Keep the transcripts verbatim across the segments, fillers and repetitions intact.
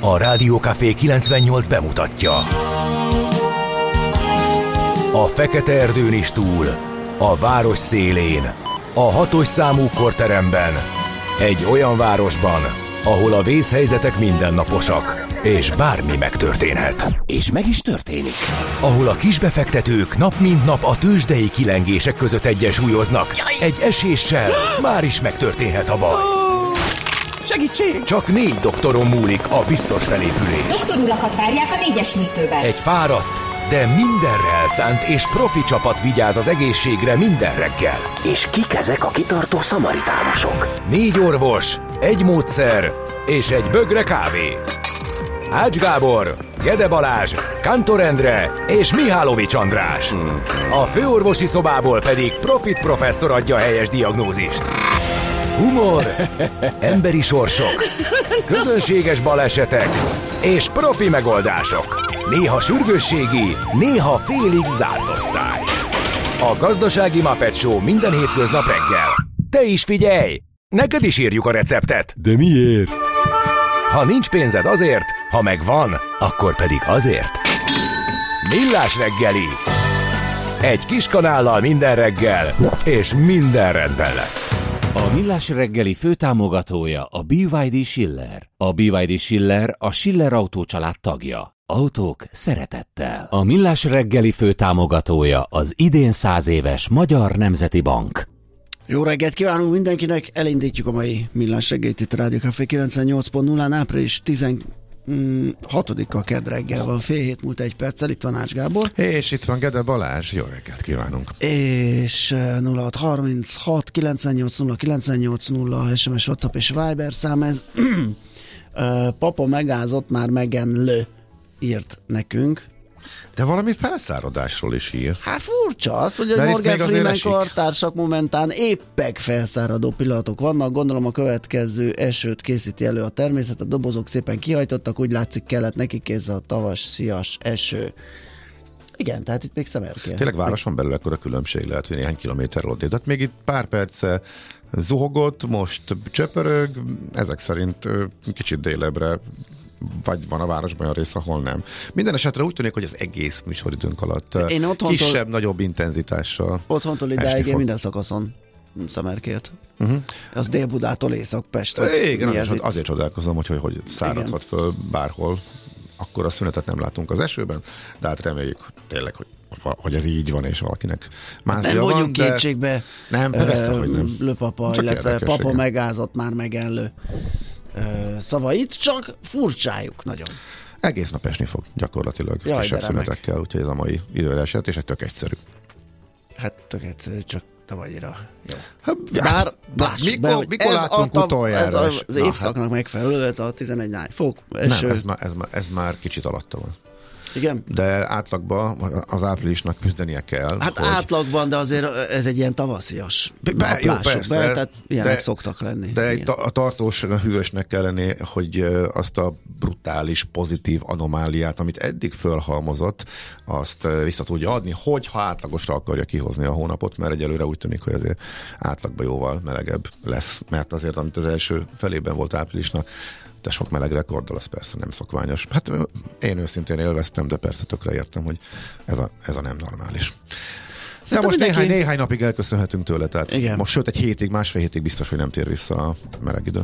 A Rádió Café kilencvennyolc bemutatja. A fekete erdőn is túl, a város szélén, a hatos számú korteremben, egy olyan városban, ahol a vészhelyzetek mindennaposak, és bármi megtörténhet. És meg is történik. Ahol a kisbefektetők nap mint nap a tőzsdei kilengések között egyensúlyoznak. Egy eséssel már is megtörténhet a baj. Segítség! Csak négy doktoron múlik a biztos felépülés. Doktorulakat várják a négyes műtőben. Egy fáradt, de mindenre elszánt és profi csapat vigyáz az egészségre minden reggel. És kik ezek a kitartó szamaritánusok? Négy orvos, egy módszer és egy bögre kávé. Ács Gábor, Gede Balázs, Kantor Endre és Mihálovics András. A főorvosi szobából pedig Profit professzor adja a helyes diagnózist. Humor, emberi sorsok, közönséges balesetek és profi megoldások. Néha sürgősségi, néha félig zárt osztály. A Gazdasági Muppet Show minden hétköznap reggel. Te is figyelj! Neked is írjuk a receptet. De miért? Ha nincs pénzed azért, ha megvan, akkor pedig azért. Millás reggeli. Egy kis kanállal minden reggel, és minden rendben lesz. A Millás reggeli főtámogatója a bé vé dé Schiller. A bé vé dé Schiller a Schiller Autó család tagja. Autók szeretettel. A Millás reggeli főtámogatója az idén száz éves Magyar Nemzeti Bank. Jó reggelt kívánunk mindenkinek, elindítjuk a mai Millás reggelit itt a Rádió Café kilencvennyolc pont nullán, április tizenhatodika kedd reggel van, fél hét múlt egy perccel, itt van Ács Gábor. És itt van Gede Balázs, jó reggelt kívánunk. És nulla hat harminchat kilencvennyolc nulla kilencvennyolc nulla es em es, WhatsApp és Viber szám, ez Papa megázott, már megenlő írt nekünk. De valami felszáradásról is ír. Hát furcsa, azt mondja, hogy Morgan Freeman kartársak momentán éppek felszáradó pillanatok vannak, gondolom a következő esőt készíti elő a természet, a dobozok szépen kihajtottak, úgy látszik kellett nekik ez a tavaszias eső. Igen, tehát itt még szemerkél. Tényleg városon belül ekkora különbség lehet, hogy néhány kilométerről odébb. Tehát még itt pár perce zuhogott, most csöpörög, ezek szerint kicsit délebbre vagy van a városban olyan rész, ahol nem. Minden esetre úgy tűnik, hogy az egész műsoridőnk alatt kisebb, nagyobb intenzitással otthontól idáig én minden szakaszon szemerkélt. Uh-huh. Az Dél-Budától Észak-Pest. Igen, azért, azért csodálkozom, hogy hogy, hogy száradhat föl bárhol. Akkor a szünetet nem látunk az esőben, de hát reméljük tényleg, hogy, hogy ez így van, és valakinek mázlia nem van. Nem mondjuk kétségbe. Nem, persze, hogy nem. Lőpapa, csak illetve érdekes, papa igen. Megázott, már megenlő szavait, csak furcsájuk nagyon. Egész nap esni fog gyakorlatilag, Jaj, kisebb szünetekkel, úgyhogy ez a mai időre esett, és egy tök egyszerű. Hát tök egyszerű, csak tavalyira. Hát, Bár lássuk mikor, be, mikor látunk a, utoljára? Ez az, az évszaknak hát. megfelelő, ez a tizenegy fok eső. Nem, ez már, ez, már, ez már kicsit alatta van. Igen? De átlagban az áprilisnak küzdenie kell. Hát hogy... átlagban, de azért ez egy ilyen tavaszias. Be, jó, persze, be, tehát ilyenek de, szoktak lenni. De egy ta- a tartós hűvösnek kell lenni, hogy azt a brutális, pozitív anomáliát, amit eddig fölhalmozott, azt vissza tudja adni, hogyha átlagosra akarja kihozni a hónapot, mert egyelőre úgy tűnik, hogy azért átlagban jóval melegebb lesz, mert azért, amit az első felében volt áprilisnak, de sok meleg rekorddal, az persze nem szokványos. Hát én őszintén élveztem, de persze tökre értem, hogy ez a, ez a nem normális. Szerintem de most mindenki... néhány, néhány napig elköszönhetünk tőle, tehát igen. Most sőt egy hétig, másfél hétig biztos, hogy nem tér vissza a meleg idő.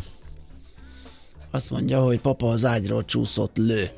Azt mondja, hogy papa az ágyról csúszott, lő.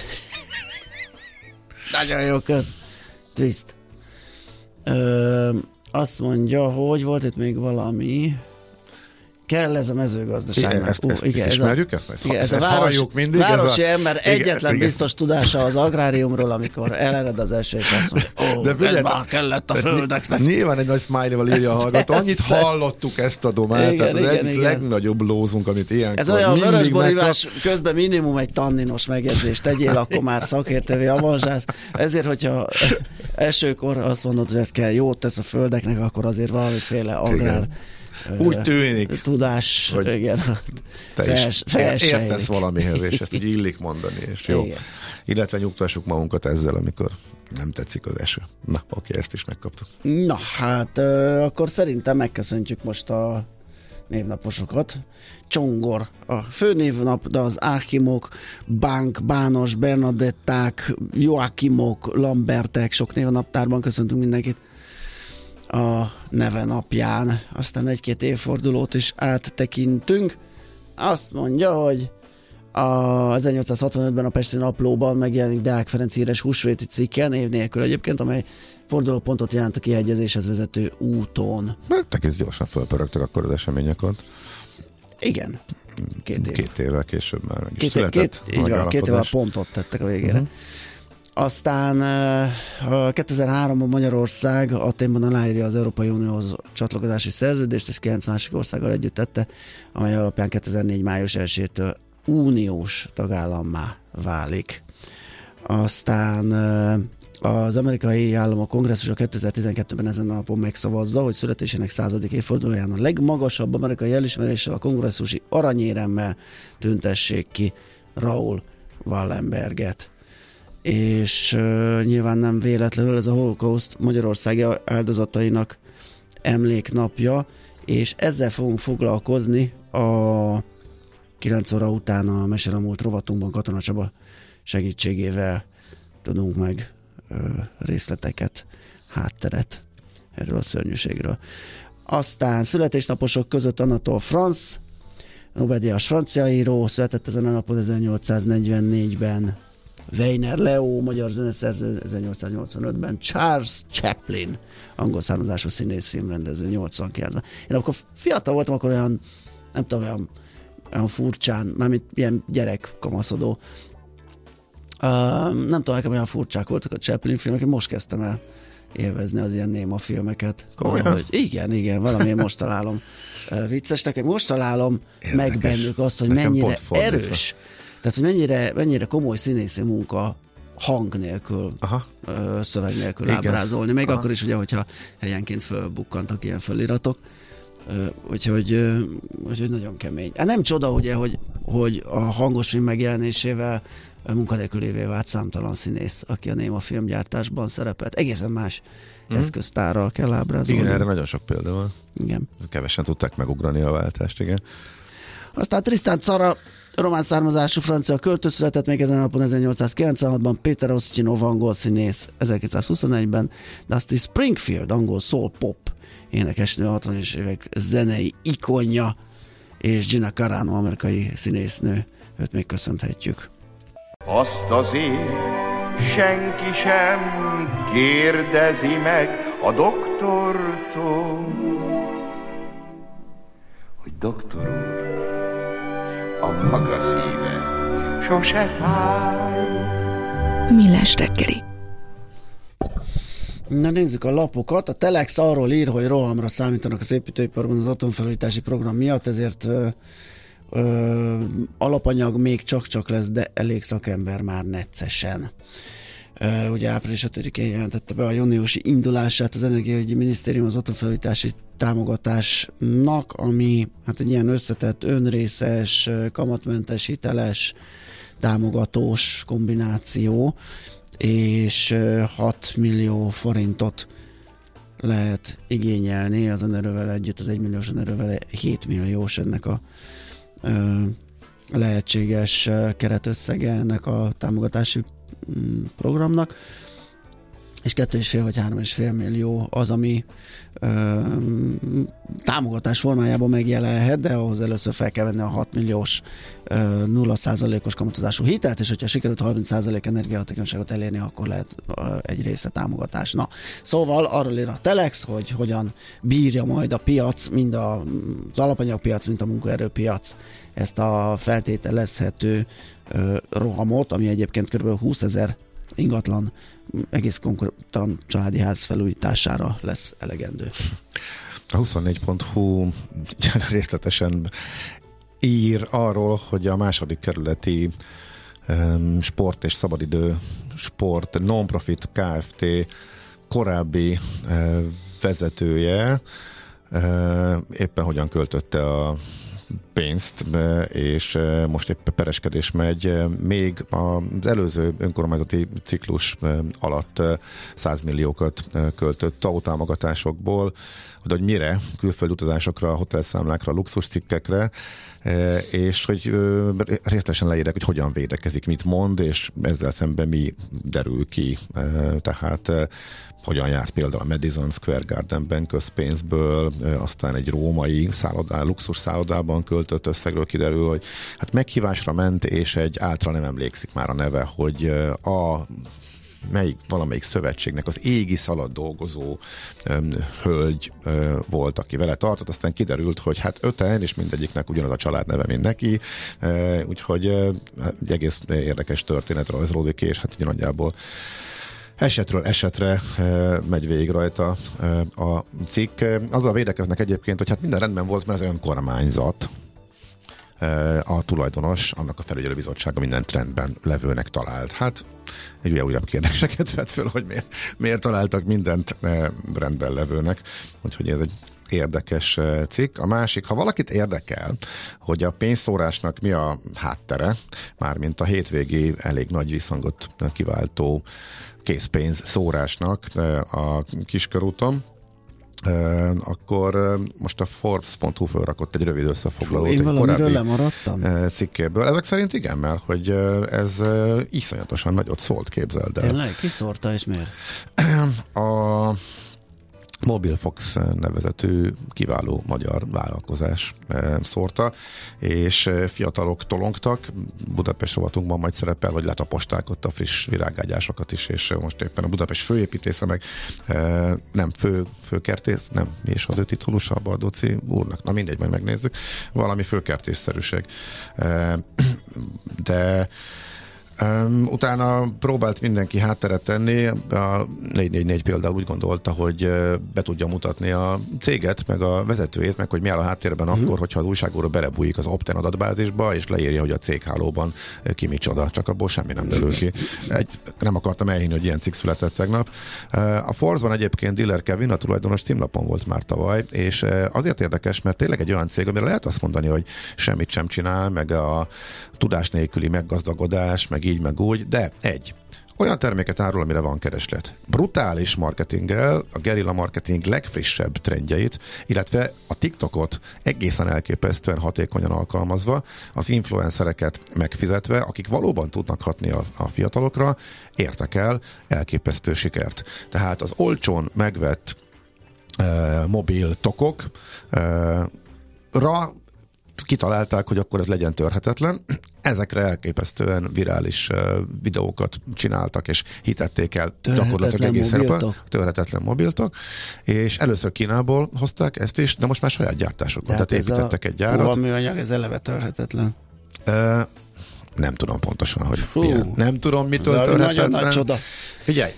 Nagyon jó, köz. Twist. Ö, azt mondja, hogy volt itt még valami... Kell ez a mezőgazdaságnak. Igen, ezt, ezt, uh, igen, ezt ismerjük, ezt, ezt, igen, ezt, ez ezt a város, halljuk mindig. Városi ez a, ember igen, egyetlen igen. biztos tudása az agráriumról, amikor elered az eső, és azt mondja, ó, de figyelj, ez már kellett a földeknek. Nyilván egy nagy smiley-val írja a hallgató. Annyit hallottuk ezt a domát, igen, tehát igen, az igen. legnagyobb lózunk, amit ilyenkor ez olyan vörösborívás megkap... közben minimum egy tanninos megjegyzést tegyél, akkor már szakértővé avanzsász. Ezért, hogyha esőkor azt mondod, hogy ez kell, jót tesz a földeknek, akkor azért valamiféle agrár úgy tűnik, tudás, hogy igen, te is értesz valamihez, és ezt így illik mondani, és jó. Igen. Illetve nyugtassuk magunkat ezzel, amikor nem tetszik az eső. Na, oké, ezt is megkaptuk. Na, hát euh, akkor szerintem megköszöntjük most a névnaposokat. Csongor a főnévnap, de az Ákimok, Bánk, Bános, Bernadetták, Joakimok, Lambertek, sok névnaptárban köszöntünk mindenkit a neve napján. Aztán egy-két évfordulót is áttekintünk. Azt mondja, hogy a ezernyolcszázhatvanötben a Pesti Naplóban megjelenik Deák Ferenc híres húsvéti cikke, név nélkül egyébként, amely fordulópontot jelent a kihegyezéshez vezető úton. Mert egész gyorsan fölpörögtek akkor az eseményeket. Igen. Két, év. két évvel később már meg is két, született. Két, így van, két évvel pontot tettek a végére. Uh-huh. Aztán uh, kétezer-háromban Magyarország Athénban aláírja az Európai Unióhoz csatlakozási szerződést, és kilenc másik országgal együtt tette, amely alapján kétezer-négy május elsejétől uniós tagállammá válik. Aztán uh, az amerikai államok kongresszusa kétezer-tizenkettőben ezen a napon megszavazza, hogy születésének századik évfordulóján a legmagasabb amerikai elismeréssel, a kongresszusi aranyéremmel tüntessék ki Raoul Wallenberget. És uh, nyilván nem véletlenül ez a holokauszt Magyarország áldozatainak emléknapja, és ezzel fogunk foglalkozni a kilenc óra után a Mesél a múlt rovatunkban. Katona Csaba segítségével tudunk meg uh, részleteket, hátteret erről a szörnyűségről. Aztán születésnaposok között Anatole France, Nobel-díjas francia író, született ezen a napon ezernyolcszáznegyvennégyben. Weiner Leo, magyar zeneszerző ezernyolcszáznyolcvanötben, Charles Chaplin, angol származású színész, filmrendező nyolcvankilencben. Én akkor fiatal voltam, akkor olyan, nem tudom, olyan, olyan furcsán, mármint ilyen gyerek kamaszodó. Uh, nem tudom, nekem olyan furcsák voltak a Chaplin filmek, én most kezdtem el élvezni az ilyen néma filmeket. Valahogy, igen, igen, valami most találom uh, viccesnek, én most találom Érdekes. meg bennük azt, hogy nekem mennyire erős. Tehát, hogy mennyire, mennyire komoly színészi munka hang nélkül, Aha. Ö, szöveg nélkül Igen. ábrázolni. Még Aha. akkor is, ugye, hogyha helyenként fölbukkantak ilyen feliratok. Ö, úgyhogy, ö, úgyhogy nagyon kemény. Hát nem csoda, ugye, hogy, hogy a hangos film megjelenésével munkanélkülévé vált számtalan színész, aki a néma filmgyártásban szerepelt. Egészen más mm. eszköztárral kell ábrázolni. Igen, erre nagyon sok példa van. Igen. Kevesen tudták megugrani a váltást, igen. Aztán Tristan Tzara, román származású francia költő, született még ezen a napon ezernyolcszázkilencvenhatban, Péter Ustinov, angol színész ezerkilencszázhuszonegyben, Dusty Springfield, angol soul pop énekesnő, a hatvanas évek zenei ikonja, és Gina Carano, amerikai színésznő, őt még köszönhetjük. Azt azért senki sem kérdezi meg a doktortól, hogy doktor úr, a maga szíve sose fáj. Millás reggeli. Na nézzük a lapokat. A Telex arról ír, hogy rohamra számítanak az építőiparban az atomfelújítási program miatt, ezért ö, ö, alapanyag még csak-csak lesz, de elég szakember már neccesen. Ö, ugye április ötödikén jelentette be a júniusi indulását az Energiaügyi Minisztérium az atomfelújítási támogatásnak, ami hát egy ilyen összetett, önrészes, kamatmentes, hiteles, támogatós kombináció, és hat millió forintot lehet igényelni az önerővel együtt, az egymilliós önerővel hét milliós ennek a ö, lehetséges keretösszege ennek a támogatási programnak, és kettő és fél vagy három és fél millió az, ami ö, támogatás formájában megjelenhet, de ahhoz először fel kell venni a hat milliós ö, nulla százalékos kamatozású hitelt, és hogyha sikerült harminc százalék energiahatékonyságot elérni, akkor lehet ö, egy része támogatás. Na, szóval arról ír a Telex, hogy hogyan bírja majd a piac, mind a, az alapanyagpiac, mint a munkaerőpiac ezt a feltételezhető ö, rohamot, ami egyébként kb. húszezer ingatlan egész konkrétan családi ház felújítására lesz elegendő. A huszonnégy pont hu részletesen ír arról, hogy a második kerületi um, sport és szabadidő sport non-profit Kft. Korábbi uh, vezetője uh, éppen hogyan költötte a pénzt, és most épp pereskedés megy. Még az előző önkormányzati ciklus alatt száz milliókat költött té á u támogatásokból, hogy mire, külföldi utazásokra, hotelszámlákra, luxuscikkekre, és hogy részletesen leírják, hogy hogyan védekezik, mit mond, és ezzel szemben mi derül ki. Tehát hogyan járt például a Madison Square Gardenben közpénzből, aztán egy római szállodá, luxus szállodában költött összegről kiderül, hogy hát meghívásra ment, és egy által nem emlékszik már a neve, hogy a melyik, valamelyik szövetségnek az égisz alatt dolgozó um, hölgy uh, volt, aki vele tartott, aztán kiderült, hogy hát öten, és mindegyiknek ugyanaz a családneve, mint neki, uh, úgyhogy uh, egy egész érdekes történet rajzolódik ki, és hát így nagyjából esetről esetre uh, megy végig rajta uh, a cikk. Azzal védekeznek egyébként, hogy hát minden rendben volt, mert az önkormányzat, a tulajdonos, annak a felügyelőbizottsága minden trendben levőnek talált. Hát egy ugye újabb kérdéseket vett föl, hogy miért, miért találtak mindent rendben levőnek. Úgyhogy ez egy érdekes cikk. A másik, ha valakit érdekel, hogy a pénzszórásnak mi a háttere, mármint a hétvégi elég nagy visszhangot kiváltó készpénz szórásnak a Kiskörúton, Uh, akkor uh, most a Forbes pont hu fölrakott egy rövid összefoglalót. Én egy valamiről lemaradtam? Uh, cikkéből. Ezek szerint igen, mert hogy uh, ez uh, iszonyatosan nagyot szólt, képzeld el. Tényleg? Ki szórta és miért? A Mobilfox nevezetű kiváló magyar vállalkozás szórta, és fiatalok tolongtak. Budapest rovatunkban majd szerepel, hogy letaposták ott a friss virágágyásokat is, és most éppen a Budapest főépítésze meg nem fő, főkertész, nem, mi is az ő titulusa a Bardóci úrnak. Na mindegy, majd megnézzük. Valami főkertészszerűség. De Um, utána próbált mindenki hátteret tenni, a négy négy négy például úgy gondolta, hogy uh, be tudja mutatni a céget, meg a vezetőjét, meg hogy mi áll a háttérben uh-huh. akkor, hogyha az újságúró belebújik az Opten adatbázisba, és leírja, hogy a céghálóban uh, ki micsoda, csak abból semmi nem derül ki. Egy, nem akartam elhinni, hogy ilyen cikk született tegnap. Uh, a Forbes-ban egyébként Diller Kevin, a tulajdonos címlapon volt már tavaly, és uh, azért érdekes, mert tényleg egy olyan cég, amire lehet azt mondani, hogy semmit sem csinál, meg a tudás nélküli meggazdagodás, meg így, meg úgy, de egy, olyan terméket árul, amire van kereslet. Brutális marketinggel, a gerilla marketing legfrissebb trendjeit, illetve a TikTokot egészen elképesztően hatékonyan alkalmazva, az influencereket megfizetve, akik valóban tudnak hatni a, a fiatalokra, értek el elképesztő sikert. Tehát az olcsón megvett uh, mobil tokok uh, ra kitalálták, hogy akkor ez legyen törhetetlen. Ezekre elképesztően virális uh, videókat csináltak, és hitették el gyakorlatilag egész Európa. Törhetetlen mobiltok. És először Kínából hozták ezt is, de most már saját gyártásokon. Tehát, tehát építettek egy gyárat. A műanyag, ez eleve törhetetlen. Uh, nem tudom pontosan, hogy milyen. Nem tudom, mitől törhetetlen. Nagyon nagy csoda. Figyelj!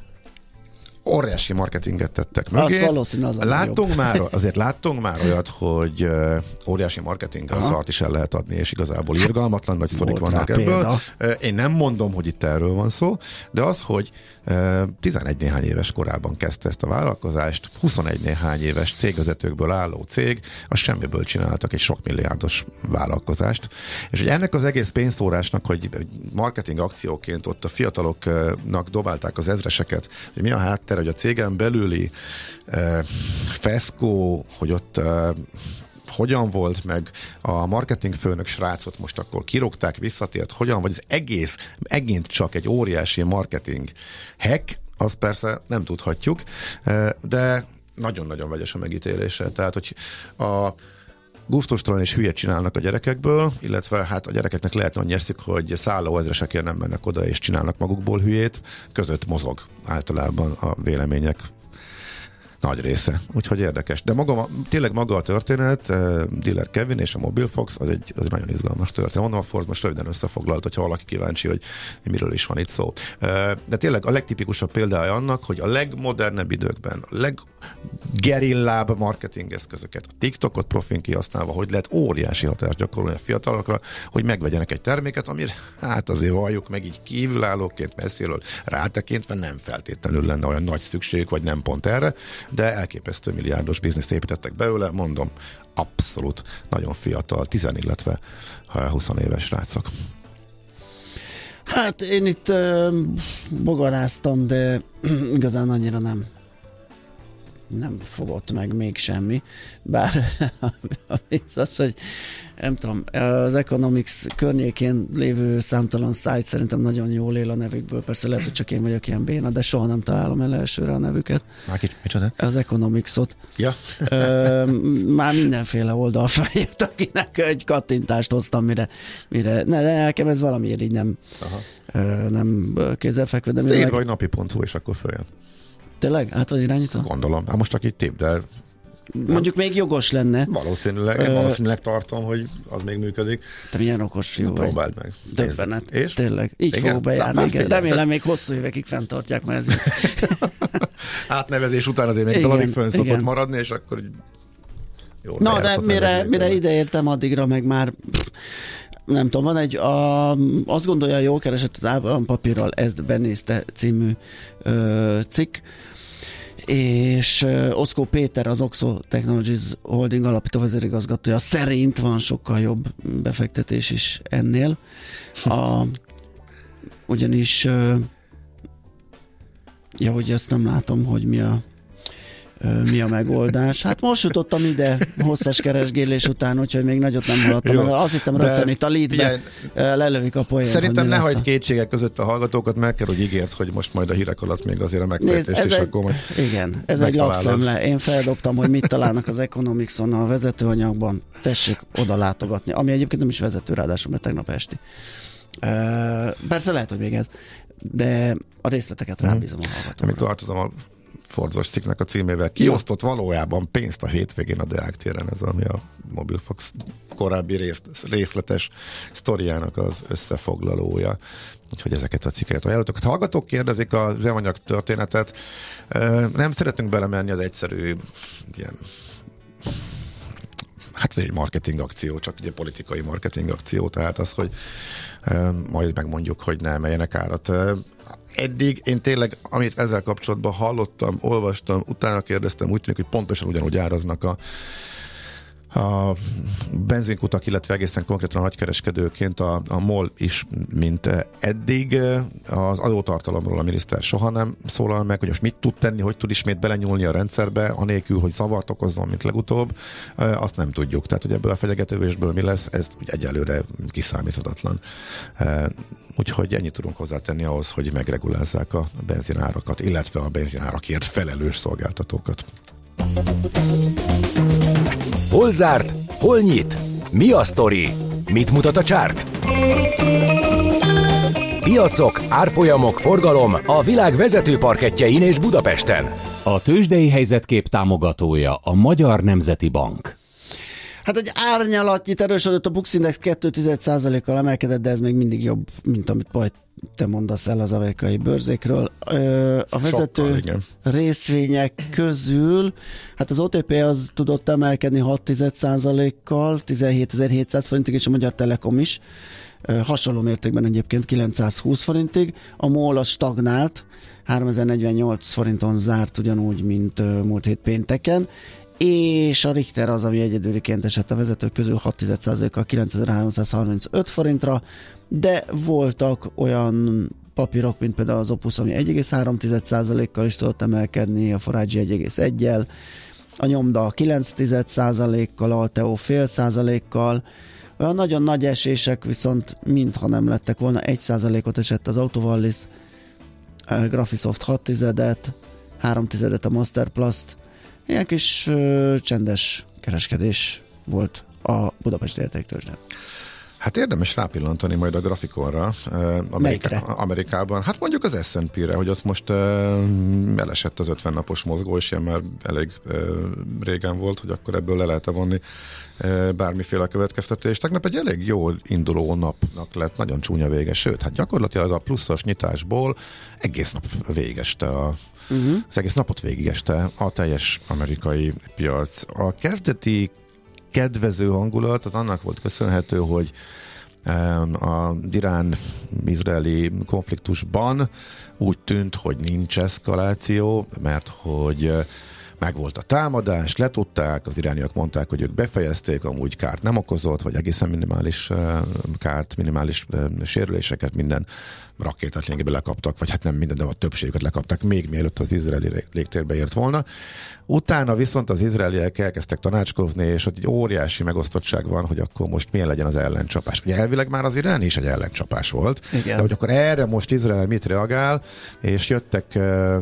Óriási marketinget tettek mögé. Az az láttunk már, azért láttunk már olyat, hogy uh, óriási marketinggel szart is el lehet adni, és igazából irgalmatlan nagy sztorik vannak ebből. Uh, én nem mondom, hogy itt erről van szó, de az, hogy uh, tizenegy néhány éves korában kezdte ezt a vállalkozást, huszonegy néhány éves cégvezetőkből álló cég, az semmiből csináltak egy sok milliárdos vállalkozást. És hogy ennek az egész pénzszórásnak, hogy marketing akcióként ott a fiataloknak dobálták az ezreseket, hogy mi a háttér, hogy a cégen belüli uh, feszkó, hogy ott uh, hogyan volt, meg a marketing főnök srácot most akkor kirúgták, visszatért, hogyan, vagy az egész megint csak egy óriási marketing hack, azt persze nem tudhatjuk, uh, de nagyon-nagyon vegyes a megítélése. Tehát, hogy a gusztustalan és hülyet csinálnak a gyerekekből, illetve hát a gyerekeknek lehet annyi eszik, hogy szálló ezresekért nem mennek oda és csinálnak magukból hülyét, között mozog általában a vélemények nagy része. Úgyhogy érdekes. De maga, tényleg maga a történet, uh, Diller Kevin és a Mobilfox, az egy, az egy nagyon izgalmas történet. Mondom, a Forbes most röviden összefoglalt, hogyha valaki kíváncsi, hogy miről is van itt szó. Uh, de tényleg a legtipikusabb példája annak, hogy a legmodernebb időkben, a leggerillább marketing eszközöket, a TikTokot profin kihasználva, hogy lehet óriási hatást gyakorolni a fiatalokra, hogy megvegyenek egy terméket, amire hát azért valljuk meg így kívülállóként messziről rátekintve nem feltétlenül lenne olyan nagy szükségük, vagy nem pont erre. de elképesztő milliárdos bizniszt építettek belőle, mondom, abszolút nagyon fiatal, tíz, illetve húsz éves srácok. Hát én itt uh, bogaráztam, de igazán annyira nem nem fogott meg még semmi. Bár a vicc az, hogy nem tudom, az Economics környékén lévő számtalan szájt szerintem nagyon jól él a nevükből. Persze lehet, hogy csak én vagyok ilyen béna, de soha nem találom el elsőre a nevüket. Már kicsit, micsoda? Az Economics-ot. Ja. Ö, már mindenféle oldal feljött, akinek egy kattintást hoztam, mire, mire ne, de nekem ez valamiért így nem, ö, nem kézzelfekvő. De írva, hogy napi pont hu, és akkor följön. Tényleg? Hát vagy irányító? Gondolom. Hát most csak itt tipp, de... Mondjuk még jogos lenne. Valószínűleg, én valószínűleg tartom, hogy az még működik. Te milyen okos fiú vagy. Próbáld meg. Döbbenet. És? Tényleg. Így igen? fogok bejárni. Na, Igen. Remélem még hosszú évekig fenntartják, mert ez átnevezés után azért még valamit fönn szokott maradni, és akkor jól na, de mire, mire ide értem, addigra meg már nem tudom, van egy, a, azt gondolja, jól keresett az Állampapírral, ezt benézte című ö, cikk, és uh, Oszkó Péter, az Oxo Technologies Holding alapító vezérigazgatója szerint van sokkal jobb befektetés is ennél. A, ugyanis uh, ja, hogy ezt nem látom, hogy mi a mi a megoldás. Hát most jutottam ide hosszas keresgélés után, úgyhogy még nagyot nem haladtam. Jó, azt hittem rögtön itt a leadbe lelövik a poént. Szerintem ne hagyd kétségek között a hallgatókat, meg kell, hogy ígért, hogy most majd a hírek alatt még azért a megfejtést is akkor majd igen, ez egy lapszemle. Én feldobtam, hogy mit találnak az Economics-on a vezetőanyagban. Tessék oda látogatni. Ami egyébként nem is vezető, ráadásul, mert tegnap esti. Uh, persze lehet, hogy még ez. De a részleteket rábízom a hallgatókra. Amit tartozom a Fordos cikknek a címével. Kiosztott valójában pénzt a hétvégén a Deák téren, ez ami a Mobilfox korábbi rész, részletes sztoriának az összefoglalója. Úgyhogy ezeket a cikkeket ajánlottak. A hallgatók kérdezik az üzemanyag történetet. Nem szeretünk belemenni az egyszerű ilyen hát ez egy marketing akció, csak egy politikai marketing akció, tehát az, hogy e, majd megmondjuk, hogy ne emeljenek árat. E, eddig én tényleg, amit ezzel kapcsolatban hallottam, olvastam, utána kérdeztem, úgy tűnik, hogy pontosan ugyanúgy áraznak a a benzinkutak, illetve egészen konkrétan a nagykereskedőként a, a MOL is, mint eddig. Az adótartalomról a miniszter soha nem szólal meg, hogy most mit tud tenni, hogy tud ismét belenyúlni a rendszerbe, anélkül, hogy zavart okozzon, mint legutóbb. Azt nem tudjuk. Tehát, hogy ebből a fenyegetővésből mi lesz, ez egyelőre kiszámíthatatlan. Úgyhogy ennyit tudunk hozzátenni ahhoz, hogy megregulázzák a benzinárakat, illetve a benzinárakért felelős szolgáltatókat. Hol zárt? Hol nyit? Mi a sztori? Mit mutat a csárt? Piacok, árfolyamok, forgalom a világ vezető parkettjein és Budapesten. A tőzsdei helyzetkép támogatója a Magyar Nemzeti Bank. Hát egy árnyalatnyit erősödött, a Bux Index kettő egész egy százalékkal emelkedett, de ez még mindig jobb, mint amit majd te mondasz el az amerikai bőrzékről. A vezető Sokkal, részvények közül, hát az o té pé az tudott emelkedni hat egész egy százalékkal, tizenhétezer-hétszáz forintig, és a Magyar Telekom is. Hasonló mértékben egyébként kilencszázhúsz forintig. A MOL az stagnált, háromezer-negyvennyolc forinton zárt ugyanúgy, mint múlt hét pénteken, és a Richter az, ami egyedüliként esett a vezetők közül hat egész egy százalékkal kilencezer-háromszázharmincöt forintra, de voltak olyan papírok, mint például az Opus, ami egy egész három százalékkal is tudott emelkedni, a Forágyi egy egész egyel, a Nyomda kilenc százalékkal, Alteo fél százalékkal, olyan nagyon nagy esések viszont mintha nem lettek volna, egy százalékot esett az Autovallis, a Graphisoft hat tizedet, három tizedet a Masterplast, ilyen kis ö, csendes kereskedés volt a Budapesti Értéktőzsdén. Hát érdemes rápillantani majd a grafikonra Amerika, Amerikában. Hát mondjuk az es and pé-re, hogy ott most uh, elesett az ötven napos mozgó, és ilyen már elég uh, régen volt, hogy akkor ebből le lehet vonni uh, bármiféle következtetés. Tegnap egy elég jól induló napnak lett, nagyon csúnya vége, sőt, hát gyakorlatilag a pluszos nyitásból egész nap végeste a uh-huh. az egész napot végigeste a teljes amerikai piac. A kezdeti kedvező hangulat az annak volt köszönhető, hogy a irán-izraeli konfliktusban úgy tűnt, hogy nincs eszkaláció, mert hogy megvolt a támadás, letudták, az irániak mondták, hogy ők befejezték, amúgy kárt nem okozott, vagy egészen minimális kárt, minimális sérüléseket, minden rakétát lényegében lekaptak, vagy hát nem minden, de a többséget lekaptak, még mielőtt az izraeli légtérbe ért volna. Utána viszont az izraeliek elkezdtek tanácskozni, és ott egy óriási megosztottság van, hogy akkor most milyen legyen az ellencsapás. Ugye elvileg már az iráni is egy ellencsapás volt, igen. De hogy akkor erre most Izrael mit reagál, és jöttek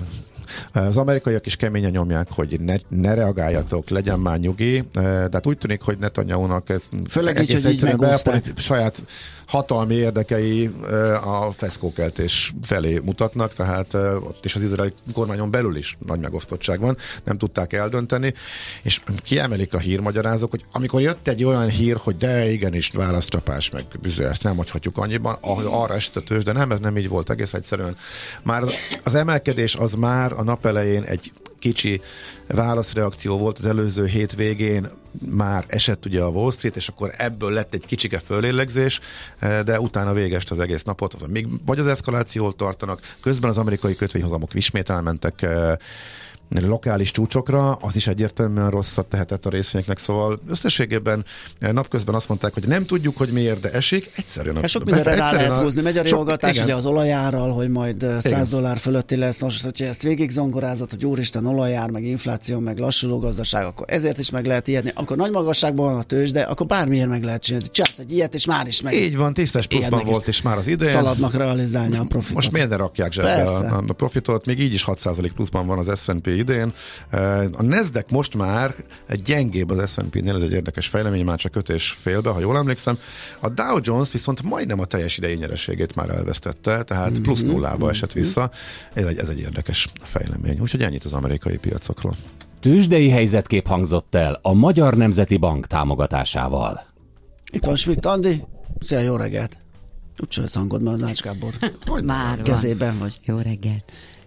az amerikaiak is keményen nyomják, hogy ne, ne reagáljatok, legyen már nyugi, de hát úgy tűnik, hogy Netanyahu-nak ez főleg így, hogy így megúzták. Saját hatalmi érdekei a feszkókeltés felé mutatnak, tehát ott is az izraeli kormányon belül is nagy megosztottság van, nem tudták eldönteni, és kiemelik a hírmagyarázók, hogy amikor jött egy olyan hír, hogy de igenis válaszcsapás, meg bizony, ezt nem hagyhatjuk annyiban, arra esett a tőzs, de nem, ez nem így volt, egész egyszerűen. Már az, az emelkedés az már a nap elején egy kicsi válaszreakció volt, az előző hétvégén már esett ugye a Wall Street, és akkor ebből lett egy kicsike fölélegzés, de utána végest az egész napot, még vagy az eszkalációt tartanak, közben az amerikai kötvényhozamok ismét elmentek lokális csúcsokra, az is egyértelműen rosszat tehetett a részvényeknek, szóval összességében napközben azt mondták, hogy nem tudjuk, hogy miért, de esik, egyszerűen. Hát sok mindenre rá lehet húzni, megy a riogatás ugye az olajárral, hogy majd száz dollár fölötti lesz, most, hogyha ezt végig zongorázott, hogy úristen olajár, meg infláció, meg lassuló gazdaság, akkor ezért is meg lehet ijedni, akkor nagy magasságban van a tőzs, de akkor bármiért meg lehet csinálni. Csász egy ilyet, és már is meg. Így van, tisztes pluszban volt, és már az idején. Szaladnak realizálni a profitot. Most miért ne rakják zsebbe a, a profitot, még így is hat százalék pluszban van az es and pé idén. A Nasdaq most már egy gyengébb az es and pé-nél, ez egy érdekes fejlemény, már csak öt és félbe, ha jól emlékszem. A Dow Jones viszont majdnem a teljes idei nyereségét már elvesztette, tehát plusz nullába esett vissza. Ez egy, ez egy érdekes fejlemény. Úgyhogy ennyit az amerikai piacokról. Tőzsdei helyzetkép hangzott el a Magyar Nemzeti Bank támogatásával. Itt van Schmidt Andi. Szia, jó reggelt! Úgy lesz hangod már az Ács Gábor. Már kezében vagy. Jó reggelt.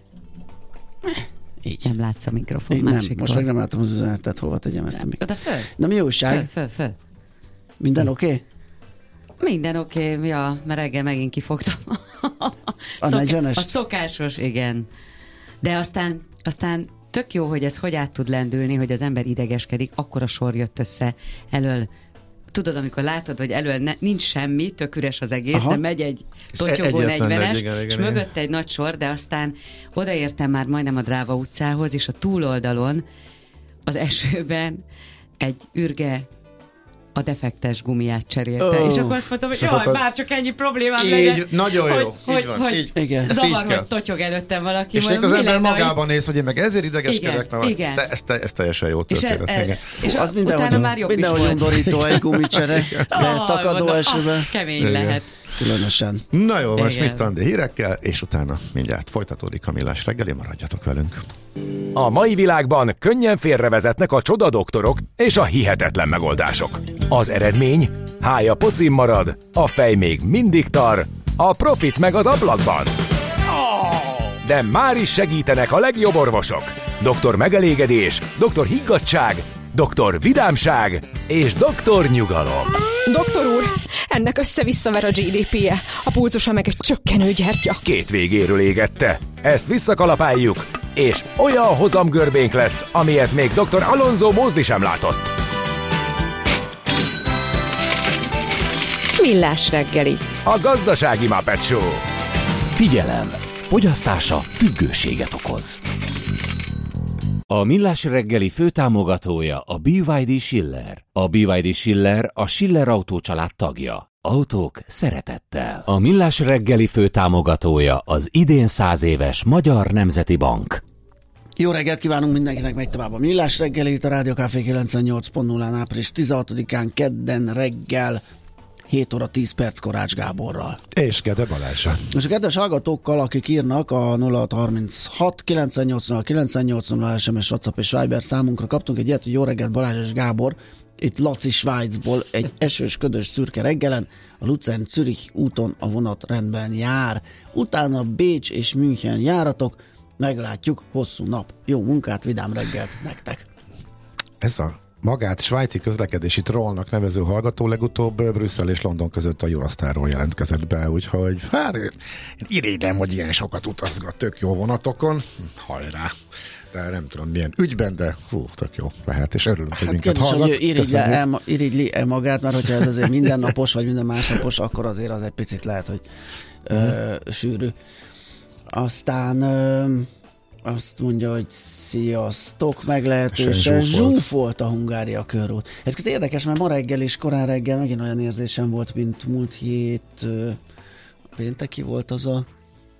Így. Nem látsz a mikrofon Így másik. Nem, most meg nem látom az üzenetet, hova tegyem ezt a mikrofon. Oda föl? Na mi újság? Föl, föl, föl. Minden oké? Okay? Minden oké, okay. Ja, mert reggel megint kifogtam. A Szok- negyvenes? A szokásos, igen. De aztán, aztán tök jó, hogy ez hogy át tud lendülni, hogy az ember idegeskedik, akkor a sor jött össze elől. Tudod, amikor látod, hogy elől ne, nincs semmi, tök üres az egész, aha, de megy egy totyogó negyvenes, és mögött egy nagy sor, de aztán odaértem már majdnem a Dráva utcához, és a túloldalon az esőben egy ürge a defektes gumiát cserélte. Oh. És akkor azt mondtam, hogy jaj, a... már csak ennyi problémám így, legyen. Nagyon jó, hogy, így van. Hogy, így. Igen. Zavar, hogy totyog előttem valaki. És mondom, az ember lenne, magában hogy... néz, hogy én meg ezért idegeskedek. Igen, igen. Te, ez, te, ez teljesen jó történet. És, ez, ez, és az utána már jobb is volt. Mindenhol undorító egy gumicsere, de szakadó esőben. Kemény igen. Lehet. Különösen. Na jó, most mit Andi hírekkel, és utána mindjárt folytatódik a Millás reggeli, maradjatok velünk. A mai világban könnyen félrevezetnek a csodadoktorok és a hihetetlen megoldások. Az eredmény? Hája pocim marad, a fej még mindig tar, a profit meg az ablakban. De már is segítenek a legjobb orvosok. doktor Megelégedés, doktor Higgadtság, doktor Vidámság és doktor Nyugalom. Doktor úr, ennek össze-visszaver a gé dé pé-je, a pulzusa meg egy csökkenő gyertya. Két végéről égette. Ezt visszakalapáljuk, és olyan hozamgörbénk lesz, amilyet még doktor Alonso Mózdi sem látott. Millás reggeli. A gazdasági Muppet Show. Figyelem! Fogyasztása függőséget okoz. A Millás reggeli főtámogatója a bé vé dé Schiller. A bé vé dé Schiller a Schiller Autó család tagja. Autók szeretettel. A Millás reggeli főtámogatója az idén száz éves Magyar Nemzeti Bank. Jó reggelt kívánunk mindenkinek, megy tovább a Millás reggeli, itt a Rádió Café kilencvennyolc pont nullán április tizenhatodikán kedden reggel hét óra tíz perc Korács Gáborral. És Gede Balázsa. És a kedves hallgatókkal, akik írnak a nulla hat harminchat kilencvennyolc nulla kilencvennyolc nulla es em es, WhatsApp és Viber számunkra, kaptunk egy ilyet, hogy jó reggelt Balázs és Gábor, itt Laci Svájcból egy esős, ködös, szürke reggelen, a Luzern-Zürich úton a vonat rendben jár, utána Bécs és München járatok, meglátjuk, hosszú nap, jó munkát, vidám reggelt nektek. Ez a magát svájci közlekedési trollnak nevező hallgató legutóbb Brüsszel és London között a Eurostarról jelentkezett be, úgyhogy hát én irigylem, hogy ilyen sokat utazgat, tök jó vonatokon, hajrá! De nem tudom milyen ügyben, de hú, tök jó lehet, és örülünk, hát hogy minket hallgatsz. Irigyli el magát, mert hogyha ez azért mindennapos, vagy minden másnapos, akkor azért az egy picit lehet, hogy mm. ö, sűrű. Aztán ö, azt mondja, hogy sziasztok, meglehetősen zsúfolt a Hungária körút. Egyébként érdekes, mert ma reggel és korán reggel megint olyan érzésem volt, mint múlt hét ö, pénteki volt az a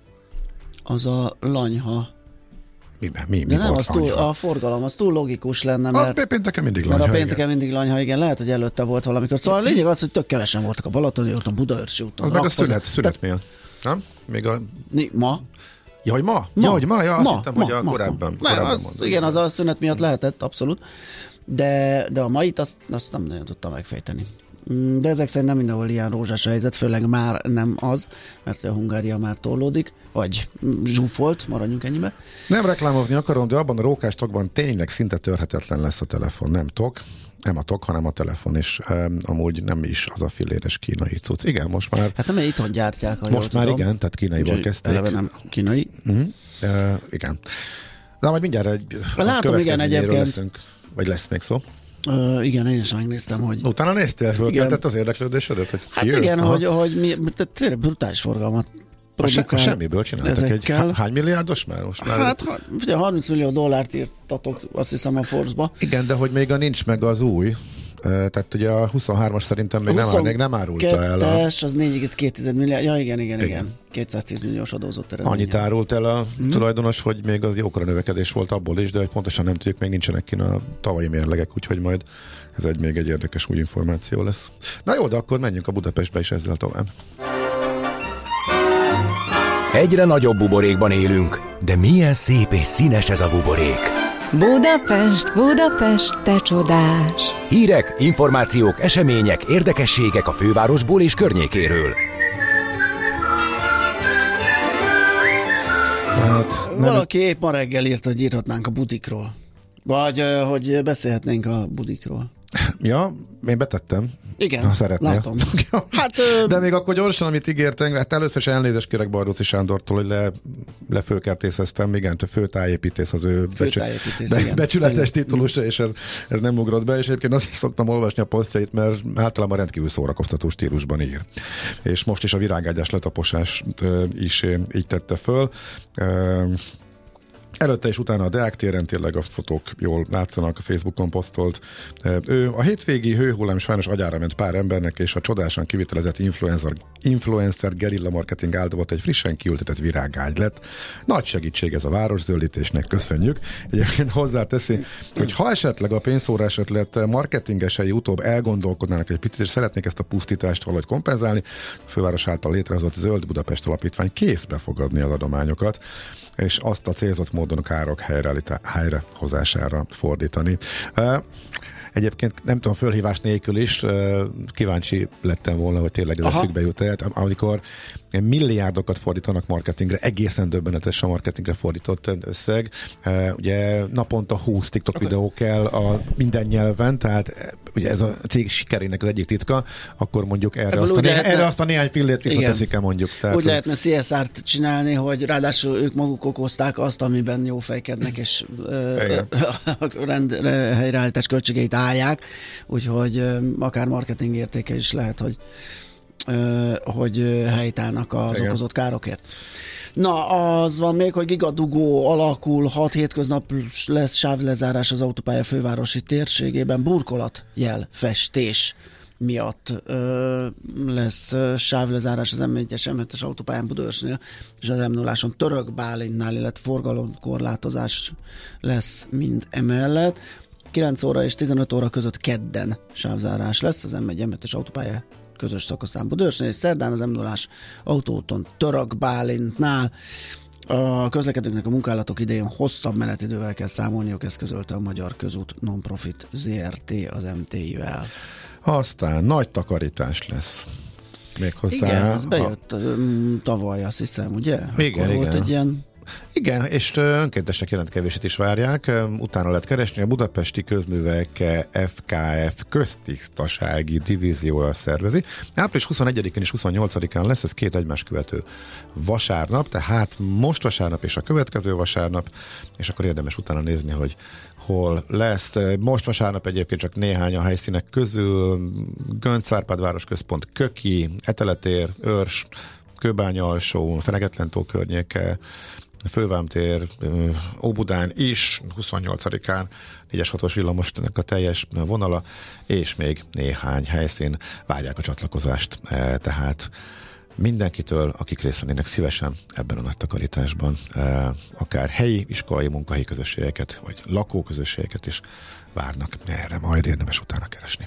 az a lanyha. Miben? Mi, mi de nem, az túl, a forgalom, az túl logikus lenne, mert, az pénteken mindig lanyha. Mert a pénteken mindig lanyha, igen, lehet, hogy előtte volt valamikor. Szóval a lényeg az, hogy tök kevesen voltak a Balatoni úton, Budaörsi úton. Az meg a szünet, szünet miatt, nem? Még a... Ni, ma? Ja, hogy ma? ma? Ja, hogy ma? Ja, azt ma, hittem, ma, hogy a ma, korábban. Ma. korábban az, mondom, igen, az a szünet miatt lehetett, abszolút. De, de a mait azt, azt nem nagyon tudtam megfejteni. De ezek szerint nem mindenhol ilyen rózsás a helyzet, főleg már nem az, mert a Hungária már torlódik, vagy zsúfolt, maradjunk ennyibe. Nem reklámozni akarom, de abban a rókás tokban tényleg szinte törhetetlen lesz a telefon, nem tok. Nem a tok, hanem a telefon, és um, amúgy nem is az a filléres kínai cucc. Igen, most már... Hát nem, itthon gyártják, ha most már tudom. Igen, tehát kínaiból kezdték. Eleve nem kínai. Uh-huh. Uh, igen. De majd mindjárt egy Látom, igen, egyébként. Leszünk, vagy lesz még szó. Uh, igen, én is megnéztem, hogy... Utána néztél, fölkeltett az érdeklődésedet? Hogy hát jön? Igen, Aha. hogy, hogy mi, tényleg brutális forgalmat produkál. A semmiből csináltak ezekkel. Egy hány milliárdos már most? Már hát ugye harminc millió dollárt írtatok, azt hiszem a Forbes-ba. Igen, de hogy még a nincs meg az új, tehát ugye a huszonhármas szerintem még nem, még nem árulta el. A... az négy egész két milliárd, ja igen, igen, igen, igen. kétszáztíz milliós adózott eredménye. Annyit árult el a mm. tulajdonos, hogy még az jókora növekedés volt abból is, de hogy pontosan nem tudjuk, még nincsenek kint a tavalyi mérlegek, úgyhogy majd ez egy még egy érdekes új információ lesz. Na jó, de akkor menjünk a Budapestbe is ezzel tovább. Egyre nagyobb buborékban élünk, de milyen szép és színes ez a buborék. Budapest, Budapest, te csodás! Hírek, információk, események, érdekességek a fővárosból és környékéről. Hát, valaki épp ma reggel írt, hogy írhatnánk a budikról. Vagy hogy beszélhetnénk a budikról. Ja, én betettem. Igen, ha szeretnél. látom. Hát, de még akkor gyorsan, amit ígértem, hát először is elnézést kérek Bardóci Sándortól, hogy le, lefőkertészeztem, igen, te főtájépítész az ő becsü, be, becsületes titulusa, és ez, ez nem ugrott be, és egyébként azt is szoktam olvasni a posztjait, mert általában rendkívül szórakoztató stílusban ír. És most is a virágágyás letaposás is így tette föl. Előtte és utána a Deák téren tényleg a fotók jól látszanak, a Facebookon posztolt. Ő a hétvégi hőhullám sajnos agyára ment pár embernek, és a csodásan kivitelezett influencer, influencer gerilla marketing áldozat egy frissen kiültetett virágágy lett. Nagy segítség ez a városzöldítésnek, köszönjük. Egyébként hozzáteszi, hogy ha esetleg a pénzszórás ötlet marketingesei utóbb elgondolkodnának egy picit, és szeretnék ezt a pusztítást valahogy kompenzálni, a főváros által létrehozott Zöld Budapest Alapítvány kész befogadni az adományokat, és azt a célzott módon a károk helyrehozására fordítani. Egyébként nem tudom, fölhívás nélkül is kíváncsi lettem volna, hogy tényleg ez eszükbe jut el. Amikor milliárdokat fordítanak marketingre, egészen döbbenetes a marketingre fordított összeg. Ugye naponta húsz TikTok videó kell a minden nyelven, tehát ugye ez a cég sikerének az egyik titka, akkor mondjuk erre, azt a, né- lehetne, erre azt a néhány fillért visszateszik el mondjuk. Tehát, úgy lehetne cé es er-t csinálni, hogy ráadásul ők maguk okozták azt, amiben jó fejkednek, és a rend, helyreállítás költségeit állják, úgyhogy akár marketing értéke is lehet, hogy hogy helytállnak az Igen. okozott károkért. Na, az van még, hogy gigadugó alakul, hat hétköznap lesz sávlezárás az autópálya fővárosi térségében, burkolat jel festés miatt ö, lesz ö, sávlezárás az em egyes em hetes autópályán Budaörsnél, és az em nulláson Török Bálintnál, illetve forgalomkorlátozás lesz mind emellett. kilenc óra és tizenöt óra között kedden sávzárás lesz az em egy em hetes autópálya közös szakaszán Budaörsnél, és szerdán az em nullás autóúton Török Bálintnál. A közlekedőknek a munkálatok idején hosszabb menetidővel kell számolniuk, ezt közölte a Magyar Közút Nonprofit zé er té az em té i-vel. Aztán nagy takarítás lesz. Méghozzá igen, ez bejött a... tavaly, azt hiszem, ugye? Igen, Akkor igen. volt egy ilyen Igen, és önkéntesek jelentkezését is várják. Utána lehet keresni a Budapesti Közművek ef ká ef köztisztasági divíziója szervezi. április huszonegyedikén és huszonnyolcadikán lesz ez két egymás követő vasárnap, tehát most vasárnap és a következő vasárnap, és akkor érdemes utána nézni, hogy hol lesz. Most vasárnap egyébként csak néhány a helyszínek közül: Göncz-Árpád városközpont, Köki, Eteletér, Őrs, Kőbánya-alsó, Fenegetlentó környéke, Fővámtér, Óbudán is, huszonnyolcadikán négyes hatos villamosnak a teljes vonala, és még néhány helyszín várják a csatlakozást. Tehát mindenkitől, akik részt vennének szívesen ebben a nagy takarításban, akár helyi, iskolai, munkahelyi közösségeket, vagy lakóközösségeket is várnak. Erre majd érdemes utána keresni.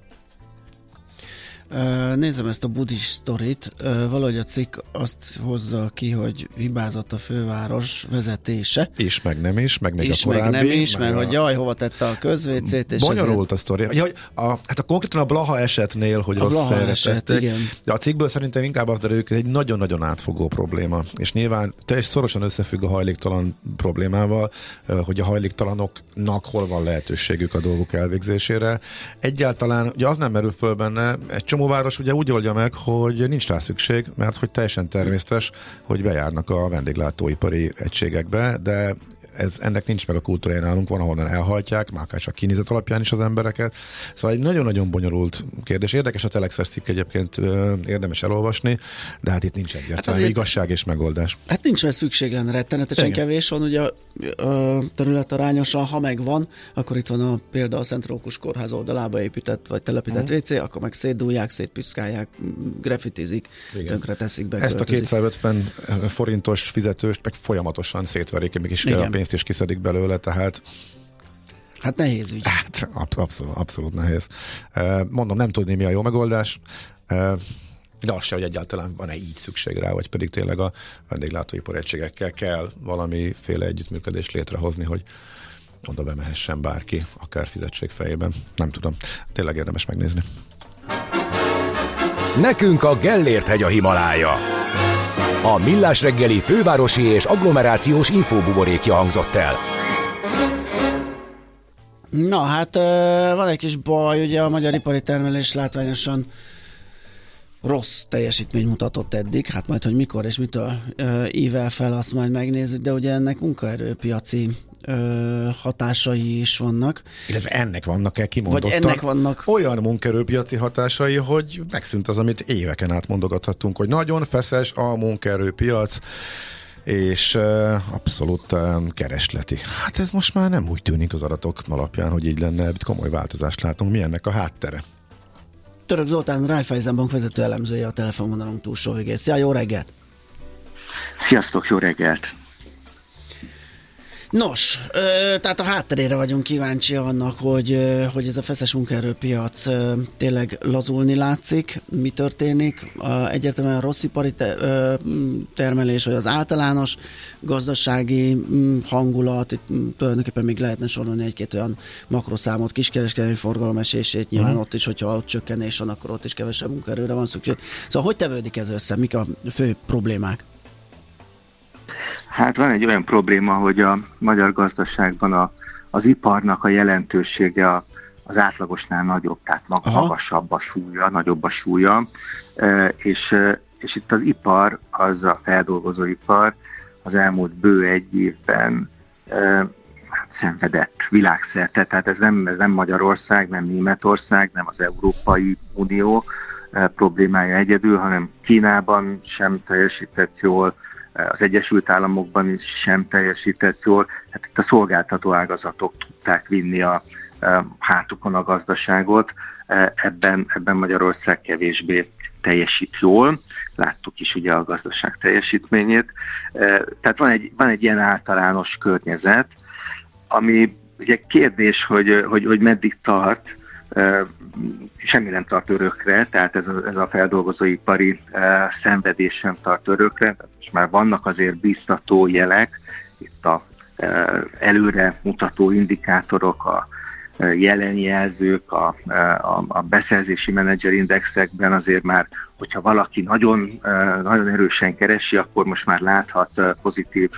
Nézem ezt a buddhist sztorit, valahogy a cikk azt hozza ki, hogy hibázott a főváros vezetése. És meg nem is, meg még és a korábbi. meg nem is, mert a... hogy jaj, hova tette a közvécét. És bonyolult ezért... a sztori. Ja, a, hát a konkrétan a Blaha esetnél, hogy a rossz Blaha helyre eset, tették, igen. De a cikkből szerintem inkább az derül, hogy egy nagyon-nagyon átfogó probléma. És nyilván teljesen szorosan összefügg a hajléktalan problémával, hogy a hajléktalanoknak hol van lehetőségük a dolgok elvégzésére. Egyáltalán, ugye az nem merül föl benne, egy csomó város ugye úgy oldja meg, hogy nincs rá szükség, mert hogy teljesen természetes, hogy bejárnak a vendéglátóipari egységekbe, de ez, ennek nincs meg a kultúrája nálunk, van, ahol elhajtják, már akár csak kinézet alapján is az embereket. Szóval egy nagyon-nagyon bonyolult kérdés. Érdekes a Telexes cikk egyébként, érdemes elolvasni, de hát itt nincs egyáltalán hát igazság és megoldás. Hát nincs meg szükség lenne, rettenetesen igen. Kevés van, ugye területarányosan, ha megvan, akkor itt van a példa a Szent Rókus kórház oldalába épített, vagy telepített uh-huh. vé cé, akkor meg szétdúlják, szétpiszkálják, graffitizik, tönkre teszik be. Ezt költözik. A kétszázötven forintos fizetőst meg folyamatosan szétverik, még is a pénzt is kiszedik belőle, tehát hát nehéz ügy. Hát abszolút, abszolút nehéz. Mondom, nem tudni, mi a jó megoldás, de az se, hogy egyáltalán van-e így szükség rá, vagy pedig tényleg a vendéglátóipari egységekkel kell valamiféle együttműködést létrehozni, hogy oda bemehessen bárki, akár fizetség fejében. Nem tudom. Tényleg érdemes megnézni. Nekünk a Gellért-hegy a Himalája. A Millás reggeli fővárosi és agglomerációs infóbuborékja hangzott el. Na hát van egy kis baj, ugye a magyar ipari termelés látványosan rossz teljesítmény mutatott eddig, hát majd, hogy mikor és mitől ível fel, azt majd megnézzük, de ugye ennek munkaerőpiaci ö, hatásai is vannak. Illetve ennek vannak-e kimondottan? Vagy ennek vannak olyan munkaerőpiaci hatásai, hogy megszűnt az, amit éveken át mondogathattunk, hogy nagyon feszes a munkaerőpiac, és uh, abszolút uh, keresleti. Hát ez most már nem úgy tűnik az adatok alapján, hogy így lenne, komoly változást látunk. Mi ennek a háttere? Török Zoltán, Raiffeisen Bank vezető elemzője a telefonvonalunk túlsó végén. Szia, jó reggelt! Sziasztok, jó reggelt! Nos, ö, tehát a hátterére vagyunk kíváncsi annak, hogy, ö, hogy ez a feszes munkaerőpiac ö, tényleg lazulni látszik. Mi történik? A, egyértelműen a rossz ipari te, ö, termelés, vagy az általános gazdasági m, hangulat, itt m, tulajdonképpen még lehetne sorolni egy-két olyan makroszámot, kiskereskedelmi forgalom esését, nyilván mm. ott is, hogyha ott csökkenés van, akkor ott is kevesebb munkaerőre van szükség. Szóval hogy tevődik ez össze? Mik a fő problémák? Hát van egy olyan probléma, hogy a magyar gazdaságban a, az iparnak a jelentősége a, az átlagosnál nagyobb, tehát mag, magasabb a súlya, nagyobb a súlya, e, és, és itt az ipar, az a feldolgozóipar az elmúlt bő egy évben e, hát szenvedett világszerte, tehát ez nem, ez nem Magyarország, nem Németország, nem az Európai Unió e, problémája egyedül, hanem Kínában sem teljesített jól, az Egyesült Államokban is sem teljesített jól. Hát itt a szolgáltató ágazatok tudták vinni a, a hátukon a gazdaságot, ebben, ebben Magyarország kevésbé teljesít jól. Láttuk is ugye a gazdaság teljesítményét. Tehát van egy, van egy ilyen általános környezet, ami ugye kérdés, hogy, hogy, hogy meddig tart, semmi nem tart örökre, tehát ez a, ez a feldolgozóipari uh, szenvedés sem tart örökre, és már vannak azért biztató jelek, itt a uh, előre mutató indikátorok, a uh, jelenjelzők, a, a, a beszerzési menedzserindexekben azért már, hogyha valaki nagyon, uh, nagyon erősen keresi, akkor most már láthat uh, pozitív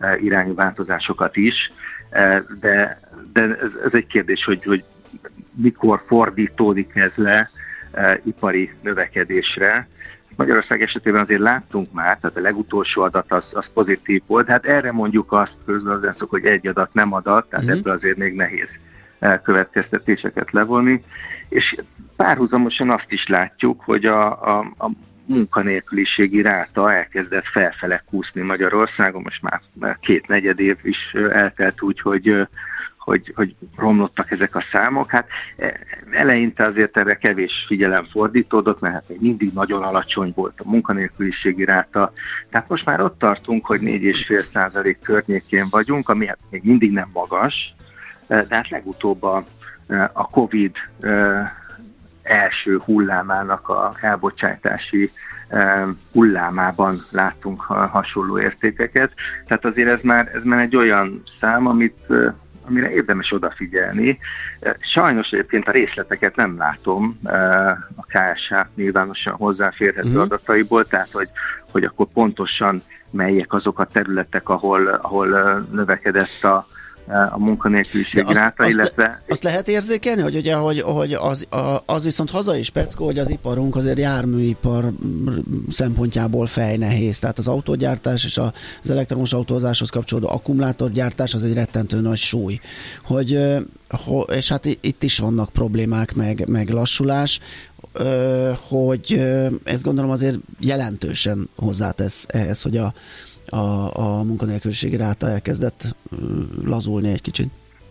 irányú változásokat is, de, de ez, ez egy kérdés, hogy, hogy mikor fordítódik ez le ipari növekedésre. Magyarország esetében azért láttunk már, tehát a legutolsó adat az, az pozitív volt, hát erre mondjuk azt közben, hogy egy adat nem adat, tehát uh-huh. ebből azért még nehéz következtetéseket levonni, és párhuzamosan azt is látjuk, hogy a, a, a munkanélküliségi ráta elkezdett felfele kúszni Magyarországon, most már két negyed év is eltelt úgy, hogy, hogy, hogy romlottak ezek a számok. Hát eleinte azért erre kevés figyelem fordítódott, mert hát még mindig nagyon alacsony volt a munkanélküliségi ráta. Tehát most már ott tartunk, hogy négy egész öt százalék környékén vagyunk, ami hát még mindig nem magas, de hát legutóbb a, a Covid első hullámának a elbocsátási hullámában láttunk hasonló értékeket. Tehát azért ez már, ez már egy olyan szám, amit, amire érdemes odafigyelni. Sajnos egyébként a részleteket nem látom a ká es há nyilvánosan hozzáférhető mm. adataiból, tehát hogy, hogy akkor pontosan melyek azok a területek, ahol, ahol növekedett a a munkanélküliség ráta, illetve... Le, azt lehet érzékelni, hogy ugye, hogy, hogy az, a, az viszont haza is peckó, hogy az iparunk azért járműipar szempontjából fejnehéz. Tehát az autógyártás és az elektromos autózáshoz kapcsolódó akkumulátorgyártás az egy rettentő nagy súly. Hogy, és hát itt is vannak problémák, meg, meg lassulás, hogy ezt gondolom azért jelentősen hozzátesz ehhez, hogy a A, a munkanélküliségi ráta elkezdett lazulni egy kicsit.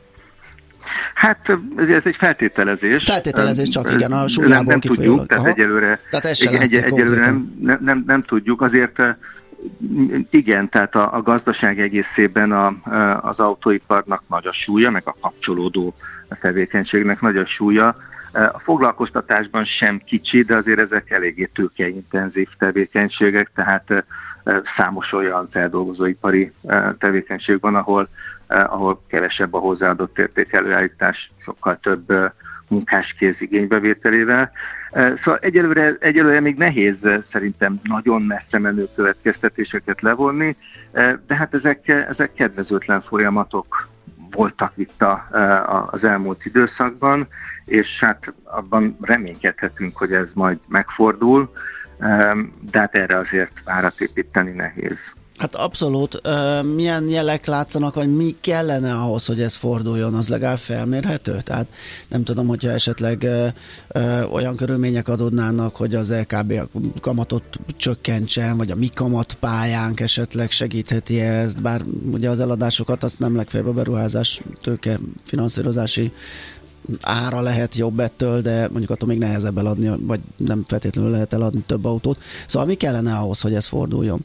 Hát ez egy feltételezés. Feltételezés csak, igen, a súlyából nem, nem tudjuk, tehát egyelőre, tehát ez igen, egy, egyelőre nem, nem, nem tudjuk, azért igen, tehát a, a gazdaság egészében a, az autóiparnak nagy a súlya, meg a kapcsolódó tevékenységnek nagy a súlya. A foglalkoztatásban sem kicsi, de azért ezek eléggé tőkeintenzív tevékenységek, tehát számos olyan feldolgozóipari tevékenység van, ahol, ahol kevesebb a hozzáadott érték előállítás, sokkal több munkáskéz igénybevételével. Szóval egyelőre, egyelőre még nehéz szerintem nagyon messze menő következtetéseket levonni, de hát ezek, ezek kedvezőtlen folyamatok voltak itt a, a, az elmúlt időszakban, és hát abban reménykedhetünk, hogy ez majd megfordul, de hát erre azért várat építeni nehéz. Hát abszolút. Milyen jelek látszanak, vagy mi kellene ahhoz, hogy ez forduljon, az legalább felmérhető? Tehát nem tudom, hogyha esetleg olyan körülmények adódnának, hogy az el ká bé a kamatot csökkentsen, vagy a mi kamatpályánk esetleg segítheti ezt, bár ugye az eladásokat azt nem legfeljebb a beruházás tőke finanszírozási ára lehet jobb ettől, de mondjuk attól még nehezebb eladni, vagy nem feltétlenül lehet eladni több autót. Szóval mi kellene ahhoz, hogy ez forduljon?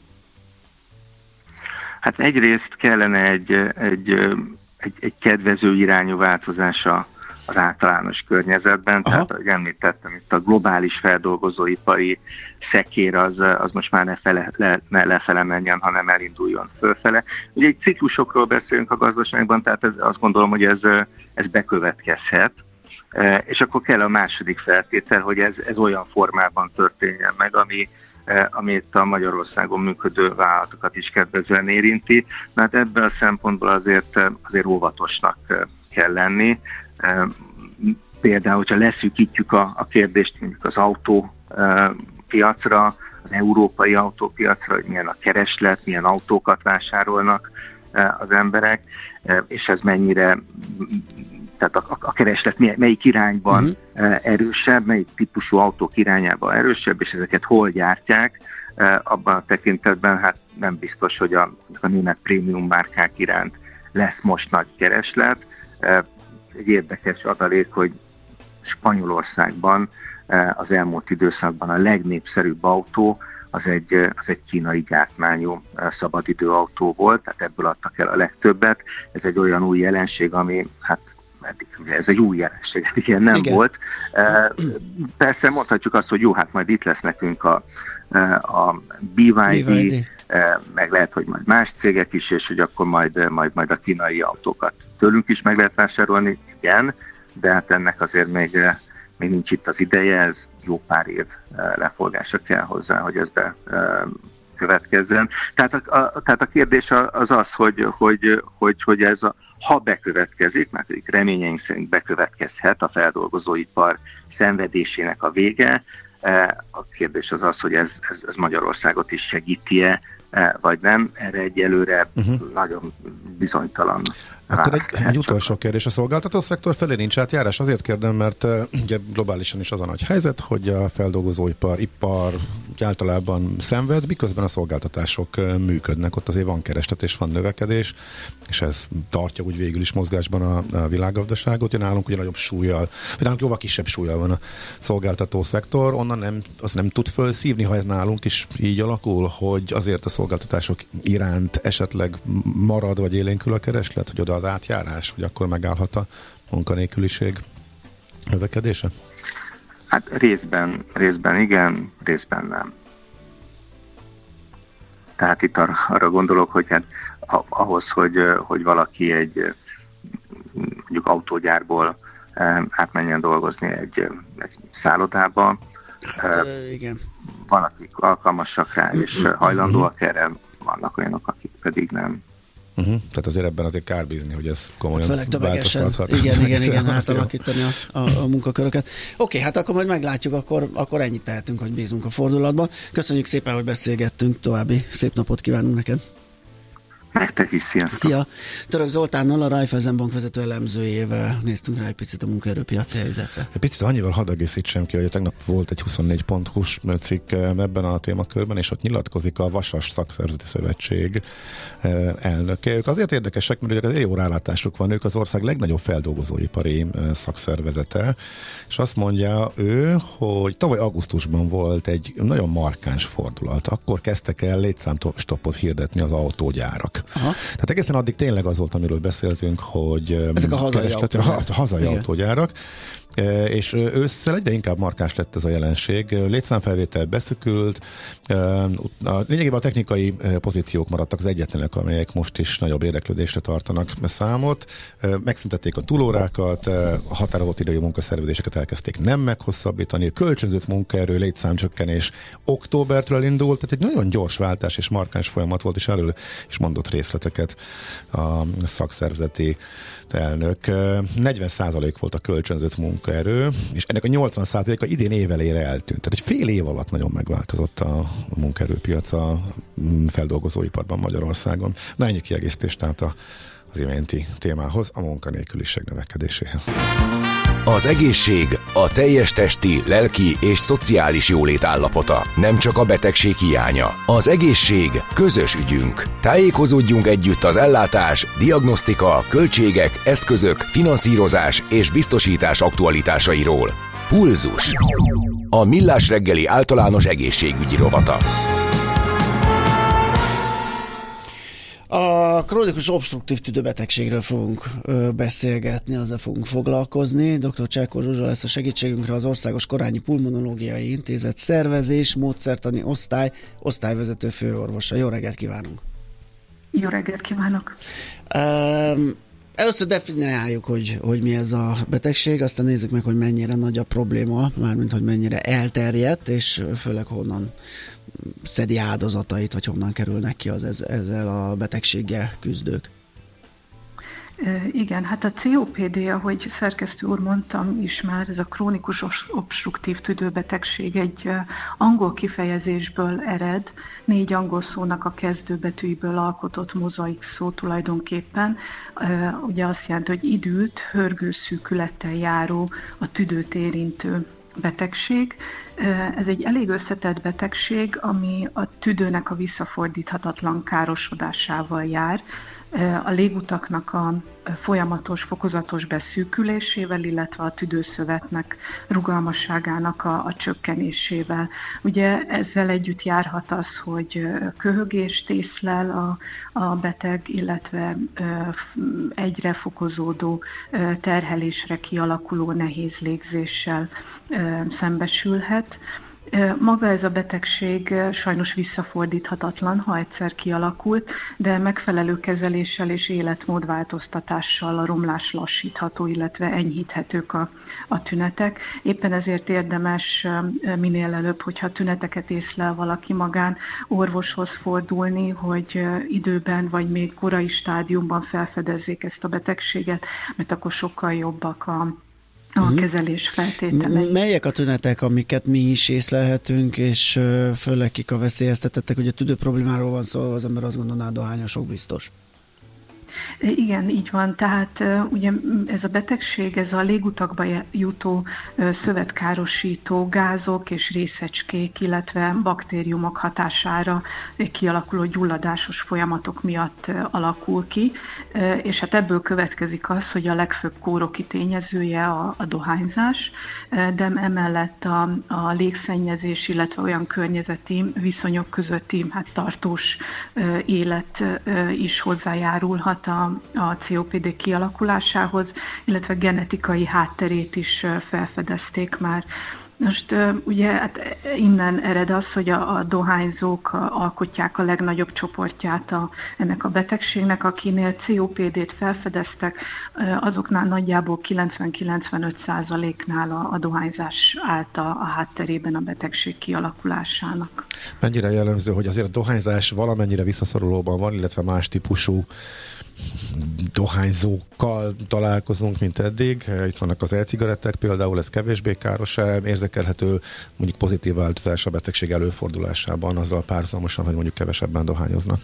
Hát egyrészt kellene egy, egy, egy, egy kedvező irányú változása az általános környezetben, Aha. tehát ahogy említettem, itt a globális feldolgozóipari szekér az, az most már ne, fele, le, ne lefele menjen, hanem elinduljon fölfele. Ugye egy ciklusokról beszélünk a gazdaságban, tehát ez, azt gondolom, hogy ez, ez bekövetkezhet, és akkor kell a második feltétel, hogy ez, ez olyan formában történjen meg, ami amit a Magyarországon működő vállalatokat is kedvezően érinti. Hát ebből a szempontból azért, azért óvatosnak kell lenni. Például, hogyha leszűkítjük a, a kérdést mondjuk az autópiacra, az európai autópiacra, hogy milyen a kereslet, milyen autókat vásárolnak az emberek, és ez mennyire, tehát a, a kereslet melyik irányban uh-huh. erősebb, melyik típusú autók irányában erősebb, és ezeket hol gyártják, abban a tekintetben hát nem biztos, hogy a, a német prémium márkák iránt lesz most nagy kereslet. Egy érdekes adalék, hogy Spanyolországban az elmúlt időszakban a legnépszerűbb autó az egy, az egy kínai gyártmányú szabadidő autó volt, tehát ebből adtak el a legtöbbet. Ez egy olyan új jelenség, ami hát ez egy új jelenség, igen, nem igen. volt. Persze mondhatjuk azt, hogy jó, hát majd itt lesz nekünk a, a bé vé dé, meg lehet, hogy majd más cégek is, és hogy akkor majd, majd, majd a kínai autókat tőlünk is meg lehet vásárolni, igen, de hát ennek azért még, még nincs itt az ideje, ez jó pár év leforgása kell hozzá, hogy ez bekövetkezzen. Tehát a, a, tehát a kérdés az az, hogy, hogy, hogy, hogy ez a, ha bekövetkezik, mert reményeink szerint bekövetkezhet a feldolgozóipar szenvedésének a vége, a kérdés az az, hogy ez, ez, ez Magyarországot is segíti-e, vagy nem. Erre egyelőre uh-huh. nagyon bizonytalan. Akkor egy, egy utolsó kérdés. A szolgáltató szektor felé nincs átjárás? Azért kérdem, mert uh, ugye globálisan is az a nagy helyzet, hogy a feldolgozóipar, ipar általában szenved, miközben a szolgáltatások uh, működnek. Ott azért van kereslet és van növekedés, és ez tartja úgy végül is mozgásban a, a világgazdaságot. Ugye nálunk ugye nagyobb súlyjal, vagy nálunk jóval kisebb súlyjal van a szolgáltató szektor. Onnan nem, az nem tud fölszívni, ha ez nálunk is így alakul, hogy azért a szolgáltatások iránt esetleg marad, vagy élénkül a kereslet, hogy oda az átjárás, hogy akkor megállhat a munkanélküliség növekedése? Hát részben, részben igen, részben nem. Tehát itt arra, arra gondolok, hogy hát ahhoz, hogy, hogy valaki egy mondjuk autógyárból átmenjen dolgozni egy, egy szállodába, hát, igen. Van, akik alkalmasak rá, és hajlandóak erre, vannak olyanok, akik pedig nem. Uh-huh. Tehát azért ebben azért kár bízni, hogy ez komolyan hát változtathat. Igen, igen, igen, átalakítani a, a, a munkaköröket. Oké, okay, hát akkor majd meglátjuk, akkor, akkor ennyit tehetünk, hogy bízunk a fordulatban. Köszönjük szépen, hogy beszélgettünk, további szép napot kívánunk neked. Nektek is, sziasztok. Szia! Török Zoltánnal, a Raiffeisen Bank vezető elemzőjével néztünk rá egy picit a munkaerőpiaci helyzetre. Egy picit annyival hadd egészítsem ki, hogy tegnap volt egy huszonnégy pont hu-s cikk ebben a témakörben, és ott nyilatkozik a Vasas Szakszervezeti Szövetség elnöke. Ők azért érdekesek, mert ugye jó rálátásuk van, ők az ország legnagyobb feldolgozóipari szakszervezete, és azt mondja ő, hogy tavaly augusztusban volt egy nagyon markáns fordulat. Akkor kezdtek el létszámstoppot hirdetni az autógyárak. Aha. Tehát egészen addig tényleg az volt, amiről beszéltünk, hogy ezek a hazai, a hazai autógyárak, és ősszel egyre inkább markáns lett ez a jelenség. Létszámfelvétel beszükült, lényegében a technikai pozíciók maradtak az egyetlenek, amelyek most is nagyobb érdeklődésre tartanak számot. Megszüntették a túlórákat, a határozott idejű munkaszervezéseket elkezdték nem meghosszabbítani, a kölcsönzött munkaerő létszámcsökkenés októbertől indult, tehát egy nagyon gyors váltás és markáns folyamat volt, és erről is mondott részleteket a szakszervezeti elnök. negyven százalék volt a kölcsönzött munkaerő, és ennek a nyolcvan százaléka idén évelére eltűnt. Tehát egy fél év alatt nagyon megváltozott a munkaerőpiac a feldolgozóiparban Magyarországon. Na, ennyi kiegészítés tehát az iménti témához, a munkanélküliség növekedéséhez. Az egészség a teljes testi, lelki és szociális jólét állapota, nem csak a betegség hiánya. Az egészség közös ügyünk. Tájékozódjunk együtt az ellátás, diagnosztika, költségek, eszközök, finanszírozás és biztosítás aktualitásairól. Pulzus. A Millás reggeli általános egészségügyi rovata. A krónikus obstruktív tüdőbetegségről fogunk ö, beszélgetni, azzal fogunk foglalkozni. doktor Csákó Zsuzsa lesz a segítségünkre, az Országos Korányi Pulmonológiai Intézet szervezés, módszertani osztály, osztályvezető főorvosa. Jó reggelt kívánunk! Jó reggelt kívánok! Um, Először definiáljuk, hogy, hogy mi ez a betegség, aztán nézzük meg, hogy mennyire nagy a probléma, mármint, hogy mennyire elterjedt, és főleg honnan szedi áldozatait, vagy honnan kerülnek ki az ez, ezzel a betegséggel küzdők. Igen, hát a cé o pé dé, ahogy szerkesztő úr mondtam is már, ez a krónikus obstruktív tüdőbetegség egy angol kifejezésből ered, négy angol szónak a kezdőbetűiből alkotott mozaik szó tulajdonképpen. Ugye azt jelenti, hogy idült, hörgőszűkülettel járó, a tüdőt érintő betegség. Ez egy elég összetett betegség, ami a tüdőnek a visszafordíthatatlan károsodásával jár, a légutaknak a folyamatos, fokozatos beszűkülésével, illetve a tüdőszövetnek rugalmasságának a, a csökkenésével. Ugye ezzel együtt járhat az, hogy köhögést észlel a, a beteg, illetve egyre fokozódó terhelésre kialakuló nehéz légzéssel szembesülhet. Maga ez a betegség sajnos visszafordíthatatlan, ha egyszer kialakult, de megfelelő kezeléssel és életmódváltoztatással a romlás lassítható, illetve enyhíthetők a, a tünetek. Éppen ezért érdemes minél előbb, hogyha tüneteket észlel valaki magán, orvoshoz fordulni, hogy időben vagy még korai stádiumban felfedezzék ezt a betegséget, mert akkor sokkal jobbak a a uh-huh. kezelés feltételei. Melyek a tünetek, amiket mi is észlelhetünk, és főleg kik a veszélyeztetettek? Ugye tüdő problémáról van szó, az ember azt gondolná, dohányosok biztos. Igen, így van. Tehát ugye ez a betegség, ez a légutakba jutó szövetkárosító gázok és részecskék, illetve baktériumok hatására kialakuló gyulladásos folyamatok miatt alakul ki, és hát ebből következik az, hogy a legfőbb kóroki tényezője a, a dohányzás, de emellett a, a légszennyezés, illetve olyan környezeti viszonyok közötti hát tartós élet is hozzájárulhat a a cé o pé dé kialakulásához, illetve genetikai hátterét is felfedezték már. Most ugye hát innen ered az, hogy a, a dohányzók alkotják a legnagyobb csoportját a, ennek a betegségnek, akinél cé o pé dét felfedeztek, azoknál nagyjából kilencven-kilencvenöt százaléknál a, a dohányzás állt a, a hátterében a betegség kialakulásának. Mennyire jellemző, hogy azért a dohányzás valamennyire visszaszorulóban van, illetve más típusú dohányzókkal találkozunk, mint eddig. Itt vannak az e-cigarettek például, ez kevésbé káros, érzékelhető mondjuk pozitív változás a betegség előfordulásában, azzal párhuzamosan, hogy mondjuk kevesebben dohányoznak.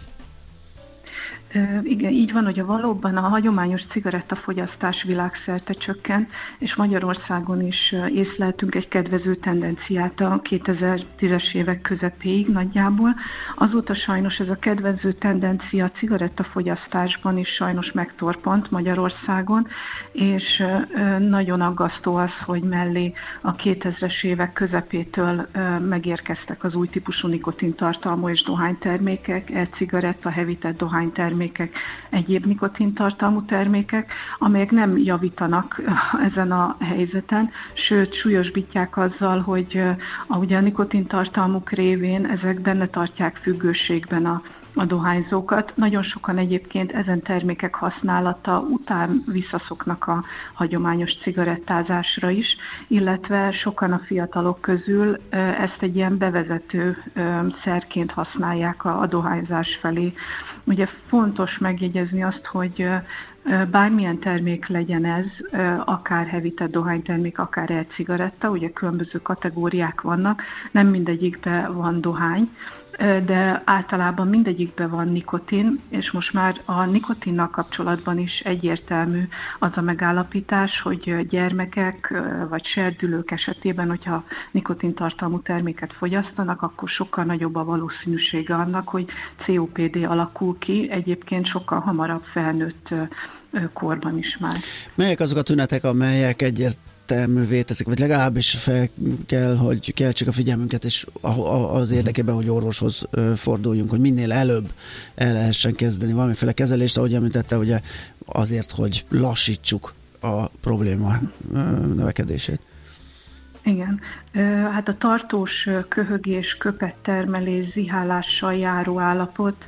Igen, így van, hogy a valóban a hagyományos cigarettafogyasztás világszerte csökkent, és Magyarországon is észleltünk egy kedvező tendenciát a kétezer-tízes évek közepéig nagyjából. Azóta sajnos ez a kedvező tendencia a cigarettafogyasztásban is sajnos megtorpant Magyarországon, és nagyon aggasztó az, hogy mellé a kétezres évek közepétől megérkeztek az új típusú nikotintartalmú és dohánytermékek, e-cigaretta, hevített dohánytermékek, egyéb nikotintartalmú termékek, amelyek nem javítanak ezen a helyzeten, sőt súlyosbítják azzal, hogy ahogy a nikotintartalmuk révén ezek benne tartják függőségben a a dohányzókat. Nagyon sokan egyébként ezen termékek használata után visszaszoknak a hagyományos cigarettázásra is, illetve sokan a fiatalok közül ezt egy ilyen bevezető szerként használják a dohányzás felé. Ugye fontos megjegyezni azt, hogy bármilyen termék legyen ez, akár hevített dohánytermék, akár e-cigaretta, ugye különböző kategóriák vannak, nem mindegyikben van dohány, de általában mindegyikben van nikotin, és most már a nikotinnal kapcsolatban is egyértelmű az a megállapítás, hogy gyermekek vagy serdülők esetében, hogyha nikotintartalmú terméket fogyasztanak, akkor sokkal nagyobb a valószínűsége annak, hogy cé o pé dé alakul ki, egyébként sokkal hamarabb felnőtt korban is már. Melyek azok a tünetek, amelyek egyértelművé teszik, vagy legalábbis fel kell, hogy keltsük a figyelmünket, és az érdekében, hogy orvoshoz forduljunk, hogy minél előbb el lehessen kezdeni valamiféle kezelést, ahogy említette, ugye azért, hogy lassítsuk a probléma növekedését. Igen. Hát a tartós köhögés, köpettermelés, zihálással járó állapot,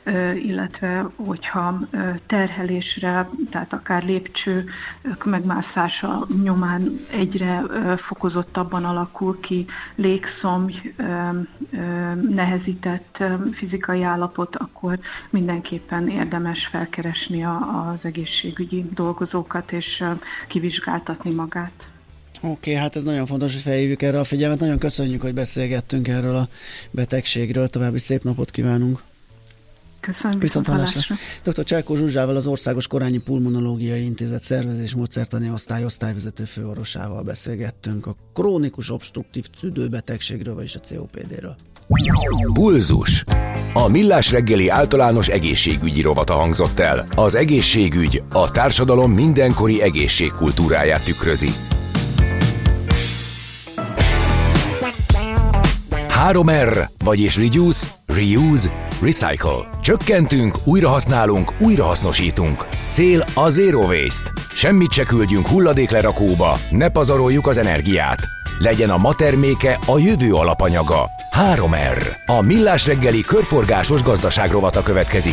illetve hogyha terhelésre, tehát akár lépcső megmászása nyomán egyre fokozottabban alakul ki légszomj, nehezített fizikai állapot, akkor mindenképpen érdemes felkeresni az egészségügyi dolgozókat és kivizsgáltatni magát. Oké, okay, hát ez nagyon fontos, hogy felhívjuk erre a figyelmet. Nagyon köszönjük, hogy beszélgettünk erről a betegségről. További szép napot kívánunk. Köszönöm. Viszont hallásra. doktor Cselkó Zsuzsával, az Országos Korányi Pulmonológiai Intézet szervezés módszertani osztály osztályvezető főorvosával beszélgettünk a krónikus obstruktív tüdőbetegségről, vagyis a cé o pé dé-ről. Pulzus. A Millás reggeli általános egészségügyi rovata hangzott el. Az egészségügy a társadalom mindenkori egészségkultúráját tükrözi. három er, vagyis Reduce, Reuse, Recycle. Csökkentünk, újrahasználunk, újrahasznosítunk. Cél a Zero Waste. Semmit se küldjünk hulladéklerakóba, ne pazaroljuk az energiát. Legyen a ma terméke a jövő alapanyaga. három er. A Millás reggeli körforgásos gazdaságrovata következik.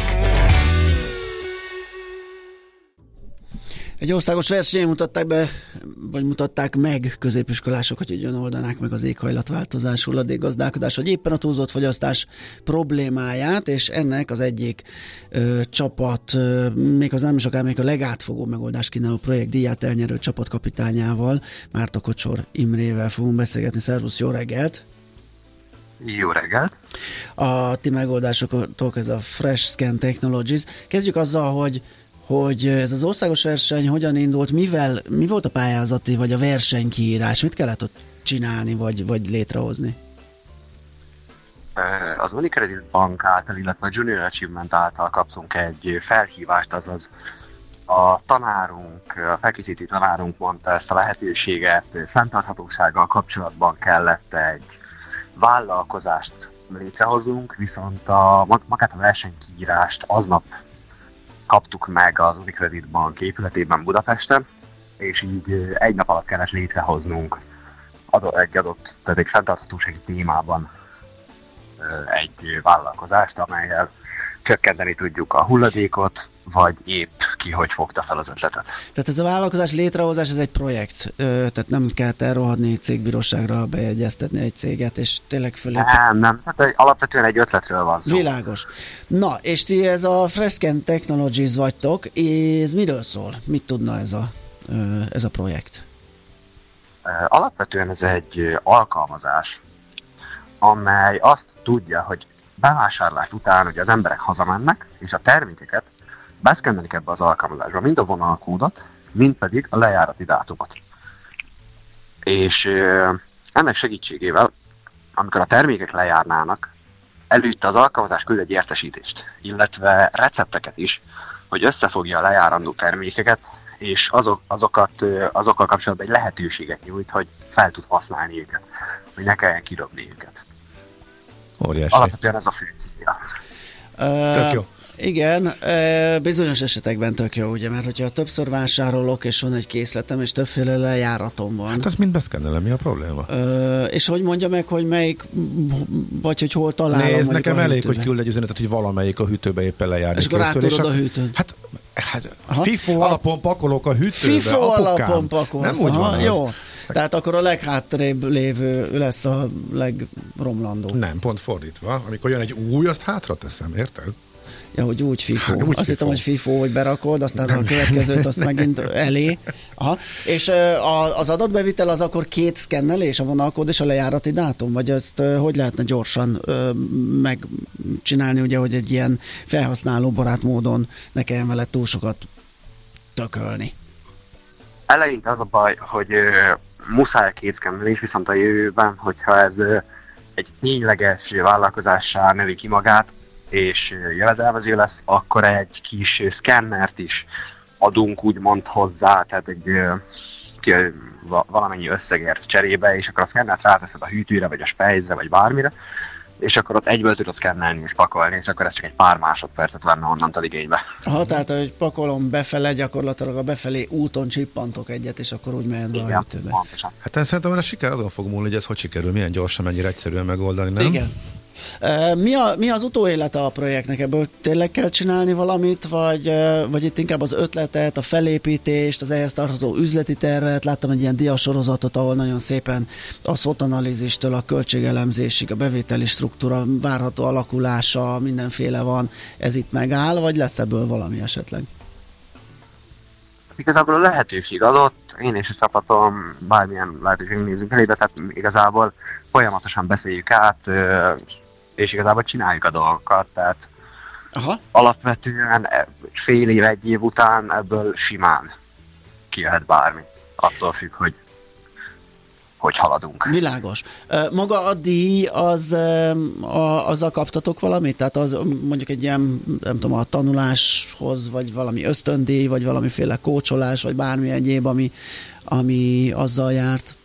Egy országos versenyen mutatták be, vagy mutatták meg középiskolások, hogy hogyan oldanák meg az éghajlatváltozás, hulladékgazdálkodás, vagy éppen a túlzott fogyasztás problémáját, és ennek az egyik ö, csapat, ö, még az nem soká, még a legátfogó megoldást kínáló projekt díját elnyerő csapatkapitányával, Márta Kocsor Imrével fogunk beszélgetni. Szervusz, jó reggelt! Jó reggelt! A ti megoldásotok ez a Fresh Scan Technologies. Kezdjük azzal, hogy hogy ez az országos verseny hogyan indult, mivel, mi volt a pályázati, vagy a versenykiírás, mit kellett ott csinálni, vagy, vagy létrehozni? Az Unicredit Bank által, illetve a Junior Achievement által kaptunk egy felhívást, azaz a tanárunk, a felkészítő tanárunk mondta ezt a lehetőséget, fenntarthatósággal kapcsolatban kellett egy vállalkozást létrehozunk, viszont a, magát a versenykiírást aznap kaptuk meg az Unicredit Bank épületében Budapesten, és így egy nap alatt kellett létrehoznunk egy adott, tehát egy fenntarthatósági témában egy vállalkozást, amellyel csökkenteni tudjuk a hulladékot, vagy épp ki hogy fogta fel az ötletet. Tehát ez a vállalkozás létrehozás, ez egy projekt, tehát nem kellett elrohadni egy cégbíróságra, bejegyeztetni egy céget, és tényleg fölé... Nem, nem, tehát alapvetően egy ötletről van szó. Világos. Na, és ti ez a Fresh Scan Technologies vagytok, és miről szól? Mit tudna ez a, ez a projekt? Alapvetően ez egy alkalmazás, amely azt tudja, hogy bevásárlás után, hogy az emberek hazamennek, és a termékeket beszkennelik ebbe az alkalmazásba, mind a vonalkódot, mind pedig a lejárati dátumot. És ennek segítségével, amikor a termékek lejárnának, előtte az alkalmazás küld egy értesítést, illetve recepteket is, hogy összefogja a lejárandó termékeket, és azok, azokat, azokkal kapcsolatban egy lehetőséget nyújt, hogy fel tud használni őket, hogy ne kelljen kirobni őket. Óriási. Alapvetően ez a fő célja. Uh, Tök jó. Igen, e, bizonyos esetekben tök jó, ugye, mert hogyha többször vásárolok, és van egy készletem, és többféle lejáratom van. Hát azt mind beszkennelem, mi a probléma? E, és hogy mondja meg, hogy melyik, vagy hogy hol találom. Nézd, nekem elég, hűtőbe. Hogy küld egy üzenetet, hogy valamelyik a hűtőbe éppen lejárni. És akkor átudod a hűtőn. Hát, hát FIFO alapon pakolok a hűtőbe. FIFO alapon pakolsz. Nem úgy van jó. Tehát akkor a leghátrébb lévő lesz a legromlandó. Nem, pont fordítva. Amikor jön egy új, azt hátra teszem, érted? Ja, hogy úgy FIFO. Hát, úgy azt hittem, hogy FIFO, hogy berakod, aztán nem. A következőt azt megint elé. Aha. És uh, az adatbevitel az akkor két szkennelés, a vonalkód és a lejárati dátum? Vagy ezt uh, hogy lehetne gyorsan uh, megcsinálni, ugye, hogy egy ilyen felhasználóbarát módon ne kelljen vele túl sokat tökölni? Eleinte az a baj, hogy uh, muszáj a két szkennelés, viszont a jövőben, hogyha ez uh, egy tényleges vállalkozássá növi ki magát, és jövedelmező lesz, akkor egy kis szkennert is adunk úgymond hozzá, tehát egy valamennyi összegért cserébe, és akkor a szkennert ráteszed a hűtőre, vagy a spejzre, vagy bármire, és akkor ott egyből tudod szkennelni és pakolni, és akkor ez csak egy pár másodpercet venne onnantól igénybe. Ha, tehát, hogy pakolom befele, gyakorlatilag a befelé úton csippantok egyet, és akkor úgy mehet be a hűtőbe. Pontosan. Hát szerintem a siker azon fog múlni, hogy ez hogy sikerül, milyen gyorsan, mennyire egyszerűen megoldani, nem? Igen. Mi, a, mi az utóélete a projektnek? Ebből tényleg kell csinálni valamit, vagy, vagy itt inkább az ötletet, a felépítést, az ehhez tartozó üzleti tervet? Láttam egy ilyen diasorozatot, ahol nagyon szépen a SWOT analízistől a költségelemzésig, a bevételi struktúra, várható alakulása, mindenféle van. Ez itt megáll, vagy lesz ebből valami esetleg? Igazából a lehetőség adott, én és a csapatom bármilyen lehetőség nézünk elébe, tehát igazából folyamatosan beszéljük át, és igazából csináljuk a dolgokat, tehát Aha. alapvetően fél év, egy év után ebből simán kijöhet bármi. Attól függ, hogy hogy haladunk. Világos. Maga a díj, az, a, azzal kaptatok valamit? Tehát az mondjuk egy ilyen, nem tudom, a tanuláshoz, vagy valami ösztöndíj, vagy valamiféle kócsolás, vagy bármi egyéb, ami, ami azzal járt?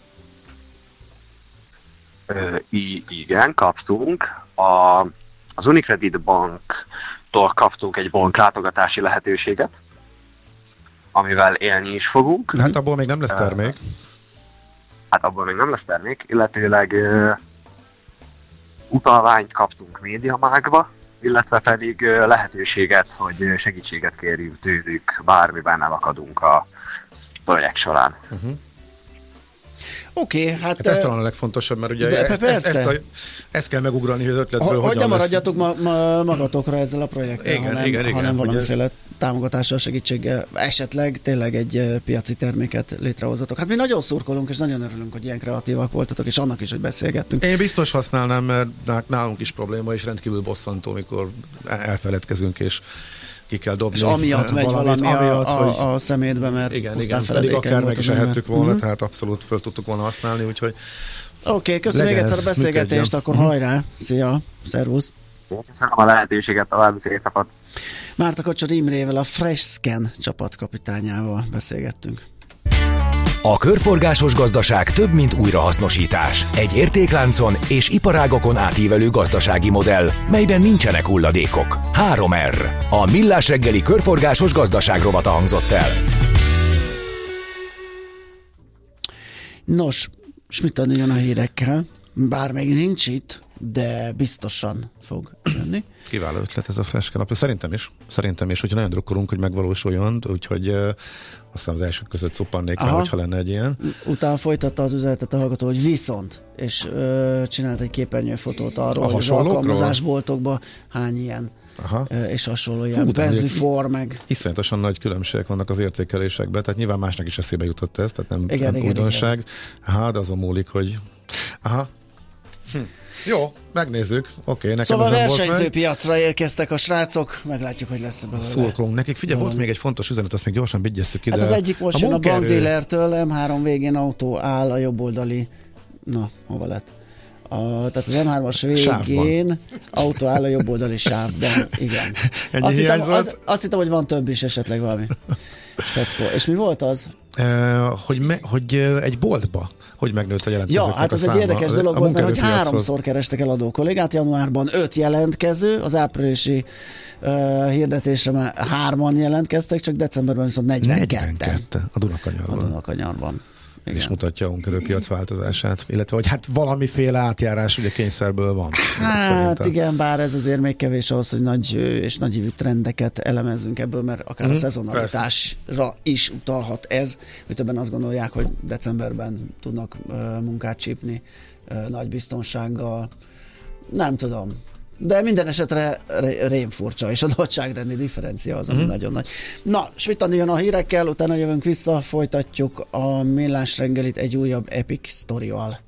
I- igen, kaptunk. A, az Unicredit Banktól kaptunk egy bank látogatási lehetőséget, amivel élni is fogunk. Hát abból még nem lesz termék. hát abban még nem lesz termék, illetőleg uh, utalványt kaptunk MediaMarktba, illetve pedig uh, lehetőséget, hogy segítséget kérjük tőlük, bármiben elakadunk a projekt során. Uh-huh. Oké, okay, hát... hát ez talán a legfontosabb, mert ugye ezt, ezt, ezt, a, ezt kell megugrani az ötletből. Hogy nem maradjatok ma, ma, magatokra ezzel a projekttel, igen, hanem, igen, igen, hanem valamiféle ez... támogatással, segítséggel, esetleg tényleg egy piaci terméket létrehozatok. Hát mi nagyon szurkolunk, és nagyon örülünk, hogy ilyen kreatívak voltatok, és annak is, hogy beszélgettünk. Én biztos használnám, mert nálunk is probléma, és rendkívül bosszantó, mikor elfeledkezünk, és ki kell dobni. És amiatt megy valami amiatt, a, a, hogy... a szemétbe, mert igen, igen, pedig akár meg is ehettük volna, uh-huh. tehát abszolút föl tudtuk volna használni, úgyhogy oké, okay, köszönöm még egyszer a beszélgetést, működjön. Akkor uh-huh. hajrá, szia, szervusz. Köszönöm a lehetőséget, további szép csapat. Márta Kocsor Imrével, a FreshScan csapatkapitányával beszélgettünk. A körforgásos gazdaság több, mint újrahasznosítás. Egy értékláncon és iparágokon átívelő gazdasági modell, melyben nincsenek hulladékok. három er. A Millás reggeli körforgásos gazdaság rovata hangzott el. Nos, Schmidt jön a hírekkel, bár még nincs itt, de biztosan fog jönni. Kiváló ötlet ez a FreshScan napja. Szerintem is. Szerintem is, hogyha nagyon drukkolunk, hogy megvalósuljon, úgyhogy uh, aztán az elsők között szuppannék el, hogyha lenne egy ilyen. Utána folytatta az üzenetet a hallgató, hogy viszont, és uh, csinált egy képernyőfotót arról, a hogy az alkalmazásboltokban hány ilyen Aha. és hasonló ilyen Bezlifor, meg... Iszonyatosan nagy különbségek vannak az értékelésekben, tehát nyilván másnak is eszébe jutott ez, tehát nem, igen, nem igen, újdonság. Igen. Hát azon múlik, hogy... Aha. Hm. Jó, megnézzük. Oké, okay, nekem szóval versenyzőpiacra érkeztek a srácok, meglátjuk, hogy lesz belőle. Szurkolunk nekik. Figyelj, volt még egy fontos üzenet, azt még gyorsan vigyesszük ide. Hát az egyik most jön a bankdílertől, em három végén autó áll a jobboldali... Na, hova lett? A, tehát az em hármas végén sávban. Autó áll a jobboldali sávban. Igen. Azt hittem, az, azt hittem, hogy van több is esetleg valami. Speckó. És mi volt az? Uh, hogy, me, hogy uh, egy boltba, hogy megnőtt a jelentkezőknek Ja, hát ez egy száma. Érdekes dolog a volt, mert hogy háromszor kerestek eladó kollégát, januárban öt jelentkező, az áprilisi uh, hirdetésre már hárman jelentkeztek, csak decemberben viszont negyvenketten. A Dunakanyarban. A Dunakanyarban. És mutatja a munkaerőpiac változását, illetve hogy hát valamiféle átjárás ugye kényszerből van. Hát szerintem. Igen, bár ez azért még kevés ahhoz, hogy nagy és nagyívű trendeket elemezzünk ebből, mert akár mm, a szezonalitásra persze. Is utalhat ez, hogy többen azt gondolják, hogy decemberben tudnak uh, munkát csípni uh, nagy biztonsággal. Nem tudom. De minden esetre rém furcsa, és a nagyságrendi differencia az, ami mm. nagyon nagy. Na, Schmidt jön a hírekkel, utána jövünk vissza, folytatjuk a Millás reggelit egy újabb epic sztorival.